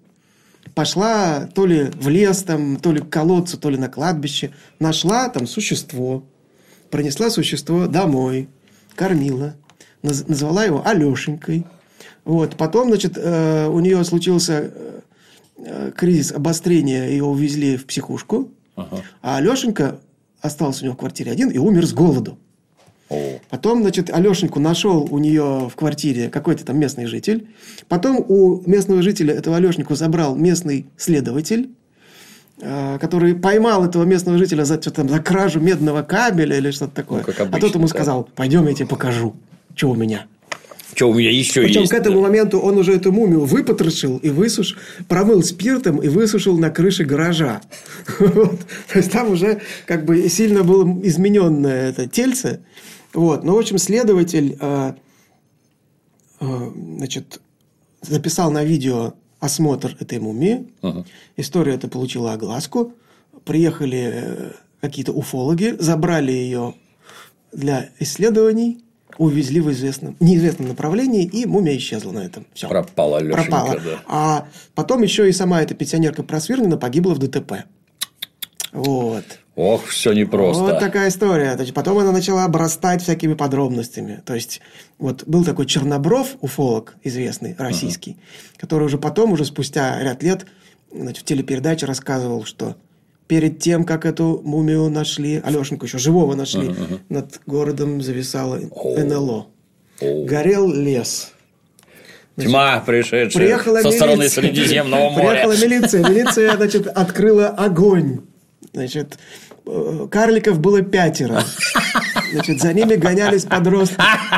пошла то ли в лес, там, то ли к колодцу, то ли на кладбище, нашла там существо, принесла существо домой, кормила, наз- назвала его Алешенькой. Вот. Потом, значит, э- у нее случился э- кризис обострения, ее увезли в психушку, ага. А Алешенька остался у него в квартире один и умер с голоду. О. Потом, значит, Алешеньку нашел у нее в квартире какой-то там местный житель. Потом у местного жителя этого Алешеньку забрал местный следователь, который поймал этого местного жителя за, там, за кражу медного кабеля или что-то такое. Ну, обычно, а тот ему да. сказал: пойдем, я тебе покажу, что у меня. Что у меня еще Причем есть. к этому да. моменту он уже эту мумию выпотрошил и высушил, промыл спиртом и высушил на крыше гаража. Вот. То есть там уже как бы сильно было измененное это тельце. Вот. Но, в общем, следователь э, э, значит, записал на видео осмотр этой мумии. Ага. История эта получила огласку. Приехали какие-то уфологи, забрали ее для исследований. Увезли в известном, неизвестном направлении, и мумия исчезла на этом. Все. Пропала Алешенька, Пропала. Да. А потом еще и сама эта пенсионерка Просвирнина погибла в дэ тэ пэ. Вот. Ох, все непросто. Вот такая история. Значит, потом она начала обрастать всякими подробностями. То есть, вот был такой Чернобров, уфолог известный, российский, uh-huh. который уже потом, уже спустя ряд лет, значит, в телепередаче рассказывал, что перед тем, как эту мумию нашли, Алешеньку еще живого нашли, uh-huh, uh-huh. над городом зависало oh. эн эл о. Oh. Горел лес. Значит, тьма, пришедшая со милиция. Стороны Средиземного моря. Приехала милиция. Милиция, значит, открыла огонь. Значит, карликов было пятеро. Значит, за ними гонялись подростки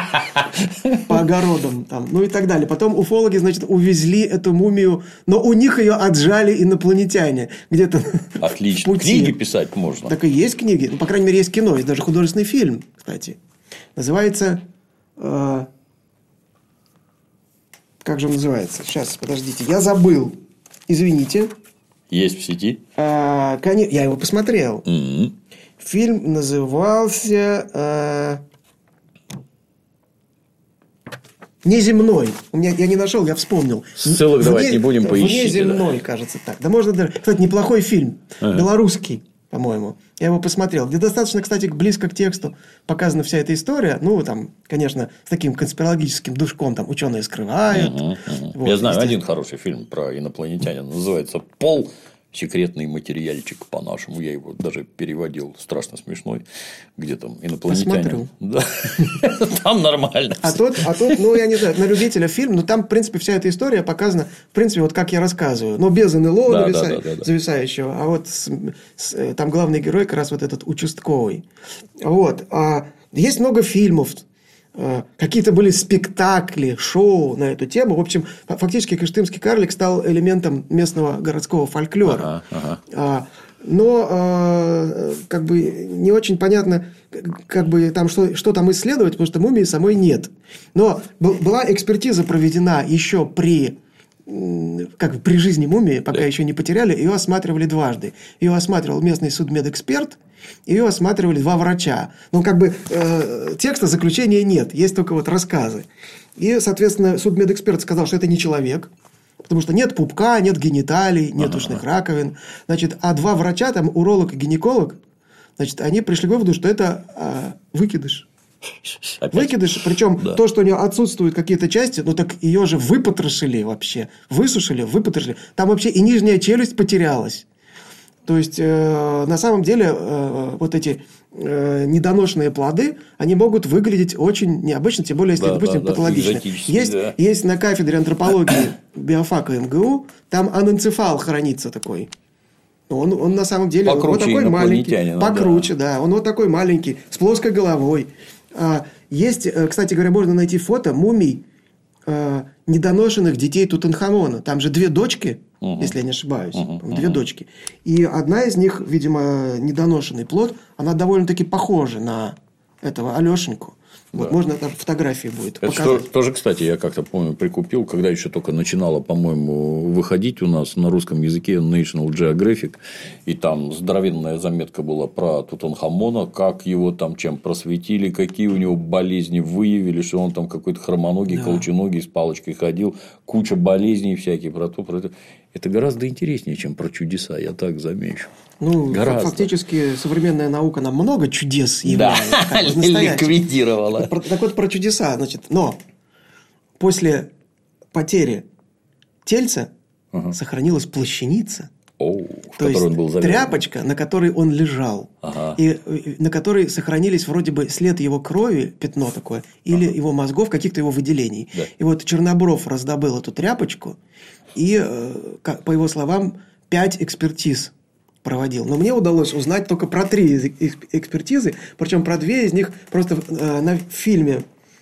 по огородам. Там, ну и так далее. Потом уфологи, значит, увезли эту мумию, но у них ее отжали инопланетяне. Где-то отлично. В пути. Книги писать можно. Так и есть книги. Ну, по крайней мере, есть кино. Есть даже художественный фильм, кстати. Называется... Э, как же он называется? Сейчас, подождите. Я забыл. извините. Есть в сети? А, конечно, я его посмотрел. Mm-hmm. Фильм назывался а... «Неземной». У меня, я не нашел, я вспомнил. Ссылок Вне, давать не будем, поищите. «Внеземной», да. Кажется, так. Да можно даже... Кстати, неплохой фильм. Ага. Белорусский, по-моему. Я его посмотрел. Где достаточно, кстати, близко к тексту показана вся эта история. Ну, там, конечно, с таким конспирологическим душком. Там ученые скрывают. Угу, угу. Вот, я знаю один хороший фильм про инопланетянина. Называется «Пол». Секретный материальчик по-нашему. Я его даже переводил. Страшно смешной. Где там инопланетянин. Да. Там нормально. А тут, а тут, ну, я не знаю, на любителя фильм, но там, в принципе, вся эта история показана, в принципе, вот как я рассказываю. Но без эн эл о да, зависа... да, да, да, зависающего. А вот с, с, там главный герой как раз вот этот участковый. Вот. А есть много фильмов. Какие-то были спектакли, шоу на эту тему. В общем, фактически кыштымский карлик стал элементом местного городского фольклора. Ага, ага. Но как бы не очень понятно, как бы там что, что там исследовать, потому что мумии самой нет. Но была экспертиза проведена еще при, как при жизни мумии, пока да. еще не потеряли. Ее осматривали дважды. Ее осматривал местный судмедэксперт. Ее осматривали два врача. Но как бы э, текста заключения нет. Есть только вот рассказы. И, соответственно, судмедэксперт сказал, что это не человек. Потому что нет пупка, нет гениталий, нет ага. ушных раковин. Значит, а два врача, там уролог и гинеколог, значит, они пришли к выводу, что это э, выкидыш. Опять? Выкидыш. Причем да. то, что у нее отсутствуют какие-то части, ну так ее же выпотрошили вообще. Высушили, выпотрошили. Там вообще и нижняя челюсть потерялась. То есть, э, на самом деле, э, вот эти э, недоношенные плоды, они могут выглядеть очень необычно, тем более, если, да, допустим, да, патологично. Да, есть, да. есть на кафедре антропологии биофака эм гэ у, там аненцефал хранится такой. Он, он на самом деле покруче вот такой маленький. Покруче, да. да. Он вот такой маленький, с плоской головой. А, есть, кстати говоря, можно найти фото мумий а, недоношенных детей Тутанхамона. Там же две дочки. Uh-huh. Если я не ошибаюсь. Uh-huh. Две uh-huh. дочки. И одна из них, видимо, недоношенный плод, она довольно-таки похожа на этого Алешеньку. Вот, да. Можно там фотографии будет это показать. Что, тоже, кстати, я как-то помню, прикупил, когда еще только начинала, по-моему, выходить у нас на русском языке National Geographic, и там здоровенная заметка была про Тутанхамона, как его там чем просветили, какие у него болезни выявили, что он там какой-то хромоногий, да. колченогий с палочкой ходил, куча болезней всякие про то, про это. Это гораздо интереснее, чем про чудеса, я так замечу. Ну, гораздо. Фактически современная наука нам много чудес являет. Да, ликвидировала. Так вот про чудеса, значит, но после потери тельца ага. сохранилась плащаница, О, то есть он был тряпочка, на которой он лежал, ага. и, и на которой сохранились вроде бы след его крови, пятно такое, или ага. его мозгов, каких-то его выделений. Да. И вот Чернобров раздобыл эту тряпочку, и, по его словам, пять экспертиз проводил. Но мне удалось узнать только про три экспертизы, причем про две из них просто на фильме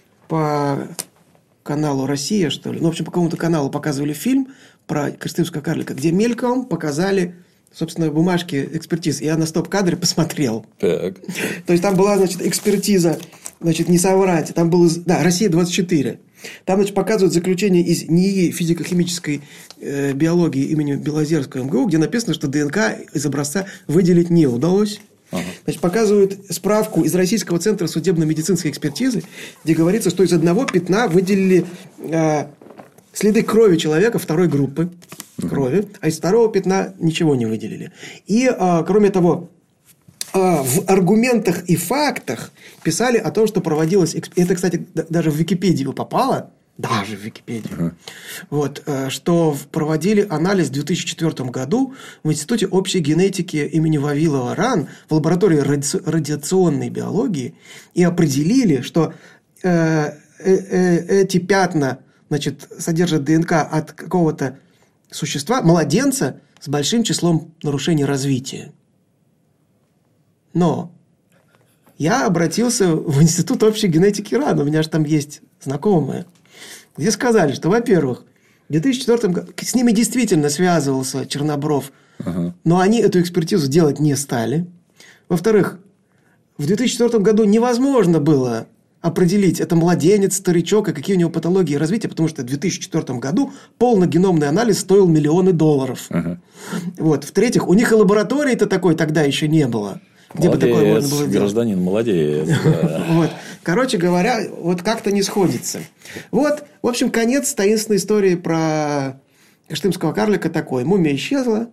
по каналу «Россия», что ли, ну, в общем, по какому-то каналу показывали фильм про кыштымского карлика, где мельком показали, собственно, бумажки экспертиз. Я на стоп-кадре посмотрел. Так. То есть, там была, значит, экспертиза, значит, не соврать, там было, да, «Россия двадцать четыре». Там, значит, показывают заключение из НИИ физико-химической э, биологии имени Белозерского эм гэ у, где написано, что ДНК из образца выделить не удалось. Ага. Значит, показывают справку из Российского центра судебно-медицинской экспертизы, где говорится, что из одного пятна выделили э, следы крови человека второй группы крови, а из второго пятна ничего не выделили. И, э, кроме того, в аргументах и фактах писали о том, что проводилось... Это, кстати, даже в Википедию попало. Даже в Википедию. Uh-huh. Вот, что проводили анализ в две тысячи четвёртом году в Институте общей генетики имени Вавилова РАН в лаборатории ради... радиационной биологии и определили, что э, э, эти пятна, значит, содержат ДНК от какого-то существа, младенца с большим числом нарушений развития. Но я обратился в Институт общей генетики РАН, у меня же там есть знакомые, где сказали, что, во-первых, в две тысячи четвёртом году с ними действительно связывался Чернобров, ага. но они эту экспертизу делать не стали. Во-вторых, в две тысячи четвёртом году невозможно было определить, это младенец, старичок, и какие у него патологии развития, потому что в две тысячи четвёртом году полногеномный анализ стоил миллионы долларов. Ага. Вот. В-третьих, у них и лаборатории-то такой тогда еще не было. Где молодец, бы такое можно было делать? Гражданин, молодец. Вот. Короче говоря, вот как-то не сходится. Вот, в общем, конец таинственной истории про кыштымского карлика такой. Мумия исчезла,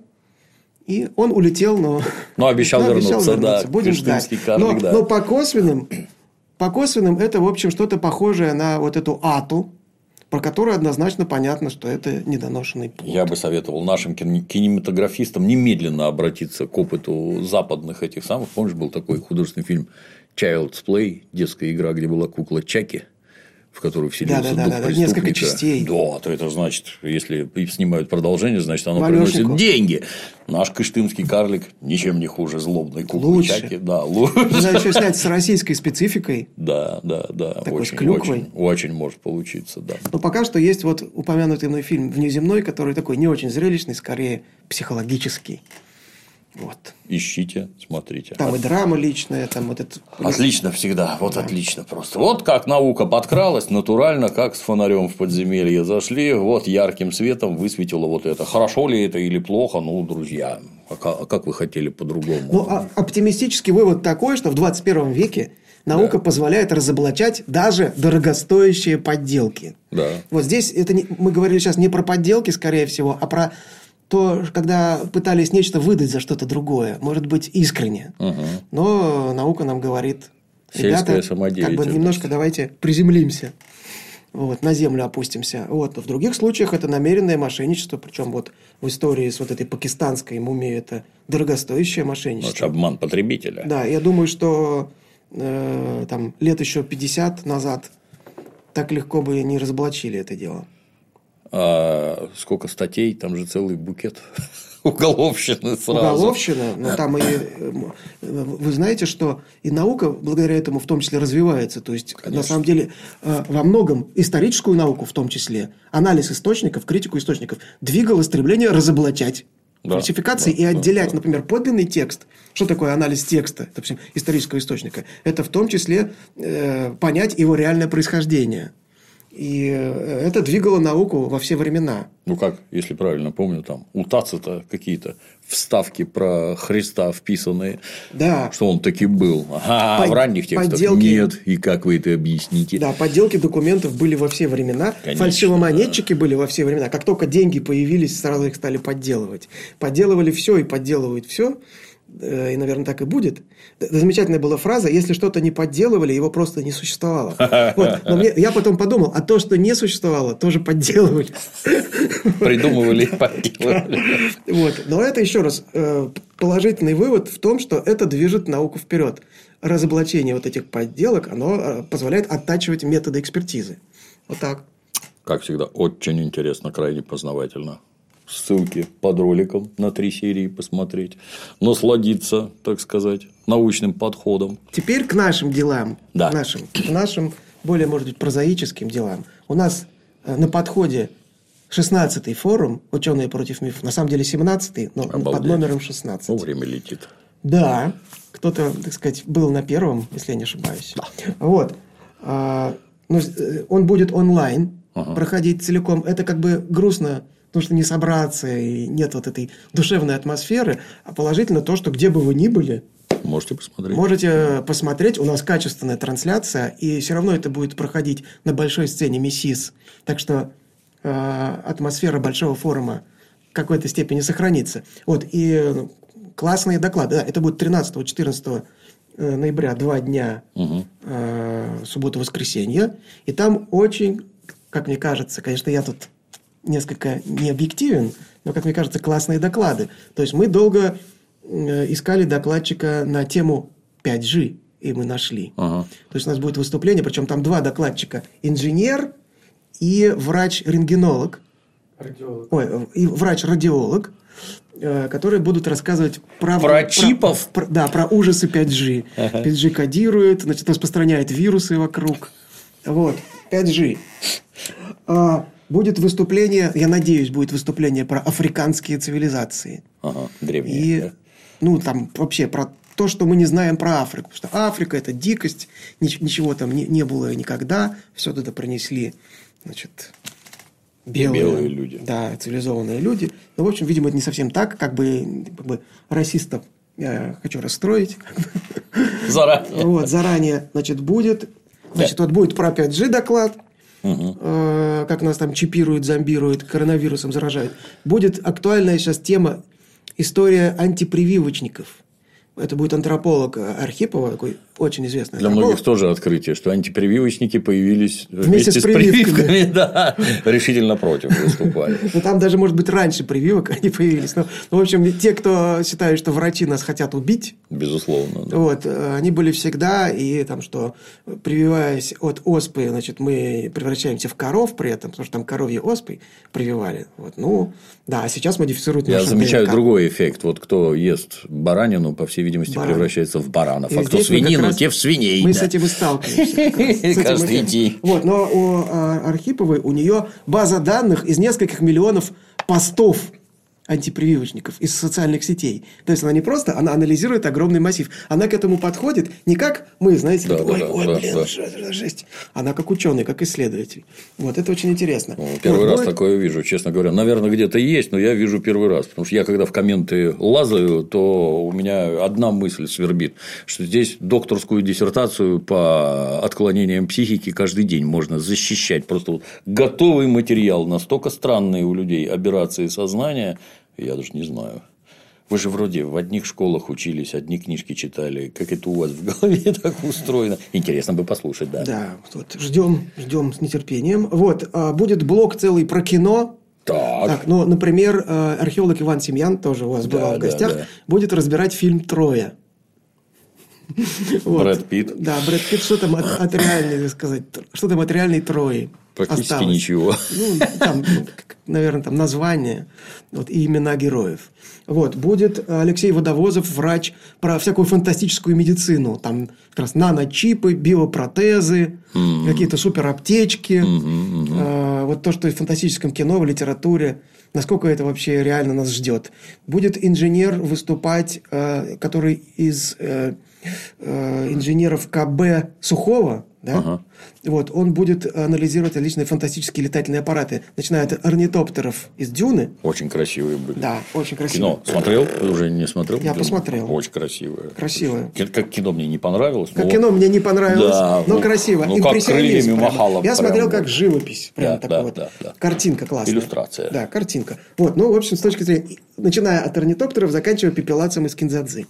и он улетел, но... Но обещал вернуться, да. Будем ждать. Карлик, да. Но по косвенным... По косвенным это, в общем, что-то похожее на вот эту ату, про которую однозначно понятно, что это недоношенный плод. Я бы советовал нашим кинематографистам немедленно обратиться к опыту западных этих самых. Помнишь, был такой художественный фильм «Child's Play», детская игра, где была кукла Чаки, в которую вселился да, да, дух да, преступника. Несколько частей. Да, то это значит, если снимают продолжение, значит, оно Валёшнику. приносит деньги. Наш кыштымский карлик ничем не хуже злобной куклы лучше. Чаки. Да, лучше. Надо еще снять с российской спецификой. Да, да, да. Такой очень, с клюквой. Очень, очень может получиться, да. Но пока что есть вот упомянутый мной фильм «Внеземной», который такой не очень зрелищный, скорее психологический. Вот. Ищите, смотрите. Там и драма личная, там вот это... Отлично всегда, вот да. Отлично просто. Вот как наука подкралась, натурально, как с фонарем в подземелье зашли, вот ярким светом высветило вот это. Хорошо ли это или плохо, ну, друзья, а как вы хотели по-другому? Ну, а оптимистический вывод такой, что в двадцать первом веке наука да. позволяет разоблачать даже дорогостоящие подделки. Да. Вот здесь это не, мы говорили сейчас не про подделки, скорее всего, а про... то, когда пытались нечто выдать за что-то другое, может быть, искренне. Угу. Но наука нам говорит, ребята, как бы немножко давайте приземлимся, вот, на землю опустимся. Вот. Но в других случаях это намеренное мошенничество, причем вот в истории с вот этой пакистанской мумией это дорогостоящее мошенничество. Это обман потребителя. Да, я думаю, что э, там, лет еще пятьдесят назад так легко бы не разоблачили это дело. А сколько статей, там же целый букет уголовщины сразу. Уголовщина, но там и... Вы знаете, что и наука благодаря этому в том числе развивается. То есть, конечно. На самом деле, во многом историческую науку в том числе, анализ источников, критику источников двигало стремление разоблачать да, фальсификации да, и отделять, да, например, подлинный текст. Что такое анализ текста, допустим, исторического источника? Это в том числе э, понять его реальное происхождение. И это двигало науку во все времена. Ну, как, если правильно помню, там у Тацита какие-то вставки про Христа вписанные, да. что он таки был. А Под... в ранних текстах подделки... нет. И как вы это объясните? Да, подделки документов были во все времена. Конечно, фальшивомонетчики да. были во все времена. Как только деньги появились, сразу их стали подделывать. Подделывали все и подделывают все. И, наверное, так и будет. Замечательная была фраза: если что-то не подделывали, его просто не существовало. Вот. Но мне, я потом подумал, а то, что не существовало, тоже подделывали. Придумывали и подделывали. Вот. Но это, еще раз, положительный вывод в том, что это движет науку вперед. Разоблачение вот этих подделок, оно позволяет оттачивать методы экспертизы. Вот так. Как всегда, очень интересно, крайне познавательно. Ссылки под роликом на три серии посмотреть, насладиться, так сказать, научным подходом. Теперь к нашим делам, да. к нашим, к нашим более, может быть, прозаическим делам. У нас на подходе шестнадцатый форум «Ученые против мифов», на самом деле семнадцатый, но Обалдеть. Под номером шестнадцать. Ну, время летит. Да, кто-то, так сказать, был на первом, если я не ошибаюсь. Да. Вот. А, но он будет онлайн ага. проходить целиком. Это как бы грустно. Потому что не собраться, и нет вот этой душевной атмосферы, а положительно то, что где бы вы ни были, можете посмотреть. Можете посмотреть. У нас качественная трансляция, и все равно это будет проходить на большой сцене МИСИС. Так что э, атмосфера большого форума в какой-то степени сохранится. Вот, и классные доклады. Да, это будет тринадцатого-четырнадцатого ноября, два дня, угу. э, суббота-воскресенье. И там очень, как мне кажется, конечно, я тут несколько необъективен, но, как мне кажется, классные доклады. То есть, мы долго искали докладчика на тему пять джи, и мы нашли. Ага. То есть, у нас будет выступление, причем там два докладчика. Инженер и врач-рентгенолог. Радиолог. Ой, и врач-радиолог, которые будут рассказывать про... Про чипов? Про, про, да, про ужасы пять джи. Ага. пять джи кодирует, значит, распространяет вирусы вокруг. Вот, пять джи. А... Будет выступление, я надеюсь, будет выступление про африканские цивилизации. Ага, древние. И, да? ну, там вообще про то, что мы не знаем про Африку. Потому что Африка – это дикость, ничего там не, не было никогда. Все туда принесли, значит, белые, белые люди. Да, цивилизованные люди. Ну, в общем, видимо, это не совсем так. Как бы, как бы расистов я хочу расстроить. Заранее. Вот, заранее, значит, будет. Значит, вот будет про пять джи доклад. Угу. Э, как нас там чипируют, зомбируют, коронавирусом заражают. Будет актуальная сейчас тема история антипрививочников. Это будет антрополог Архипова, такой очень известный Для антрополог. многих тоже открытие, что антипрививочники появились вместе, вместе с, с прививками. прививками. Да, решительно против выступали. Ну, там даже, может быть, раньше прививок они появились. Но, ну, в общем, те, кто считают, что врачи нас хотят убить, безусловно, да. Вот, они были всегда, и там, что прививаясь от оспы, значит, мы превращаемся в коров при этом, потому что там коровьи оспой прививали. Вот, ну, да, а сейчас модифицируют Я нашу замечаю ДНК. Другой эффект. Вот кто ест баранину, по всей видимости, Баран. превращается в баранов. И а кто свинину, те в свиней. Мы да. с этим и сталкиваемся. Каждый день. Вот, но у Архиповой у нее база данных из нескольких миллионов постов антипрививочников из социальных сетей. То есть она не просто, она анализирует огромный массив. Она к этому подходит не как мы, знаете, да, ой, да, ой, да, блин, да. жесть, жесть. Она как ученый, как исследователь. Вот это очень интересно. Ну, первый вот, раз будет... такое вижу, честно говоря. Наверное, где-то есть, но я вижу первый раз. Потому что я, когда в комменты лазаю, то у меня одна мысль свербит, что здесь докторскую диссертацию по отклонениям психики каждый день можно защищать. Просто вот готовый материал, настолько странные у людей аберрации сознания. Я даже не знаю. Вы же вроде в одних школах учились, одни книжки читали. Как это у вас в голове так устроено? Интересно бы послушать, да. Да, вот, ждем, ждем с нетерпением. Вот, будет блок целый про кино. Так. так ну, например, археолог Иван Семьян, тоже у вас да, бывал в гостях, да, да. будет разбирать фильм «Троя». Вот. Брэд Питт. Да, Брэд Питт, что там от, от реальной, так сказать, что там от реальной Трои практически осталось? Ничего. Ну, там, наверное, там название вот, и имена героев. Вот, будет Алексей Водовозов, врач, про всякую фантастическую медицину. Там как раз наночипы, биопротезы, mm-hmm. какие-то супераптечки. Mm-hmm, mm-hmm. А, вот то, что и в фантастическом кино, в литературе. Насколько это вообще реально нас ждет. Будет инженер выступать, э, который из э, э, инженеров КБ Сухого, да? Ага. Вот, он будет анализировать различные фантастические летательные аппараты, начиная от орнитоптеров из «Дюны». Очень красивые были. Да, очень красивые. Кино смотрел? Уже не смотрел? Я Дюну? посмотрел. Очень красивое. Красивое. Как кино мне не понравилось. Как но... кино мне не понравилось, да, но ну, красиво. Ну, как крыльями махало. Я смотрел как живопись. Прям да, такой да, вот. Да, да. Картинка классная. Иллюстрация. Да, картинка. Вот, ну, в общем, с точки зрения... Начиная от орнитоптеров, заканчивая пепелацем из кинзадзы.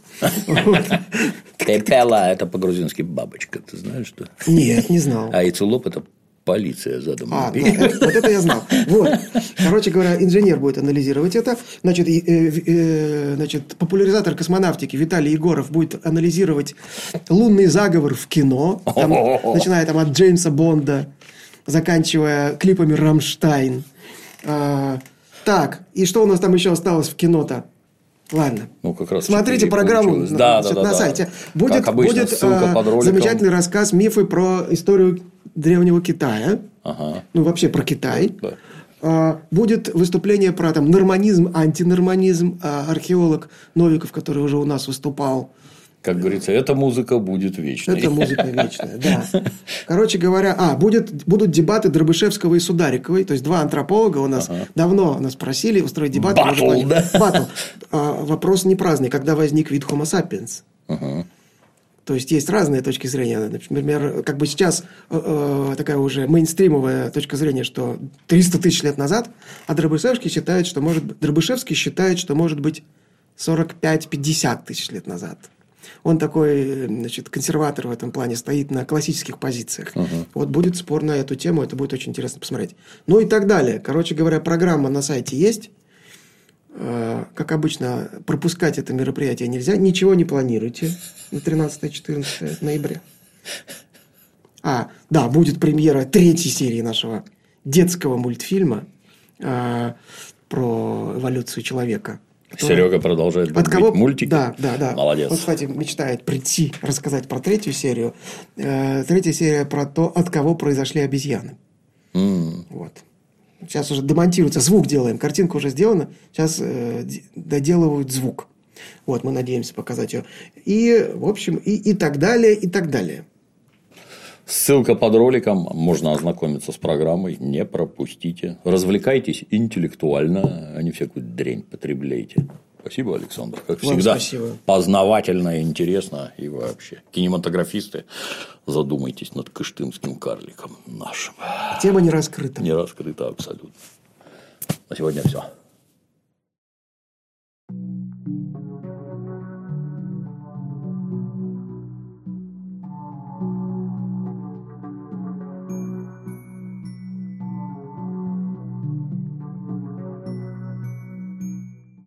Пепела – это по-грузински бабочка. Ты знаешь, что? Нет, не знал. А яйцелоб – это полиция за домом. А, ну, это, вот это я знал. Вот. Короче говоря, инженер будет анализировать это. Значит, э, э, значит, популяризатор космонавтики Виталий Егоров будет анализировать лунный заговор в кино. Там, начиная там, от Джеймса Бонда, заканчивая клипами «Рамштайн». А, так, и что у нас там еще осталось в кино-то? Ладно. Ну, как раз смотрите программу на, да, значит, да, да, на да. сайте. Будет, обычно, будет э, замечательный рассказ, мифы про историю древнего Китая. Ага. Ну, вообще про Китай. Да. А, будет выступление про там, норманизм, антинорманизм. А, археолог Новиков, который уже у нас выступал. Как говорится, эта музыка будет вечной. Это музыка вечная, да. Короче говоря, а, будет, будут дебаты Дробышевского и Судариковой. То есть, два антрополога у нас ага. давно нас просили устроить дебаты. Батл, да? Батл. А, вопрос не праздный. Когда возник вид Homo sapiens? Ага. То есть, есть разные точки зрения. Например, как бы сейчас э, такая уже мейнстримовая точка зрения, что триста тысяч лет назад, а Дробышевский считает, что может, Дробышевский считает, что может быть сорок пять - пятьдесят тысяч лет назад. Он такой, значит, консерватор в этом плане, стоит на классических позициях. Uh-huh. Вот будет спор на эту тему, это будет очень интересно посмотреть. Ну и так далее. Короче говоря, программа на сайте есть. Как обычно, пропускать это мероприятие нельзя. Ничего не планируйте на тринадцатое-четырнадцатое ноября. А, да, будет премьера третьей серии нашего детского мультфильма э, про эволюцию человека. Серега продолжает от кого... мультики. Да, да, да. Молодец. Он, кстати, мечтает прийти рассказать про третью серию. Э, третья серия про то, от кого произошли обезьяны. Mm. Вот. Сейчас уже демонтируется, звук делаем. Картинка уже сделана. Сейчас э, доделывают звук. Вот, мы надеемся показать ее. И, в общем, и, и так далее, и так далее. Ссылка под роликом. Можно ознакомиться с программой. Не пропустите. Развлекайтесь интеллектуально, а не всякую дрянь потребляйте. Спасибо, Александр. Как Вам всегда, спасибо. Познавательно, интересно и вообще. Кинематографисты, задумайтесь над кыштымским карликом нашим. Тема не раскрыта. Не раскрыта абсолютно. На сегодня все.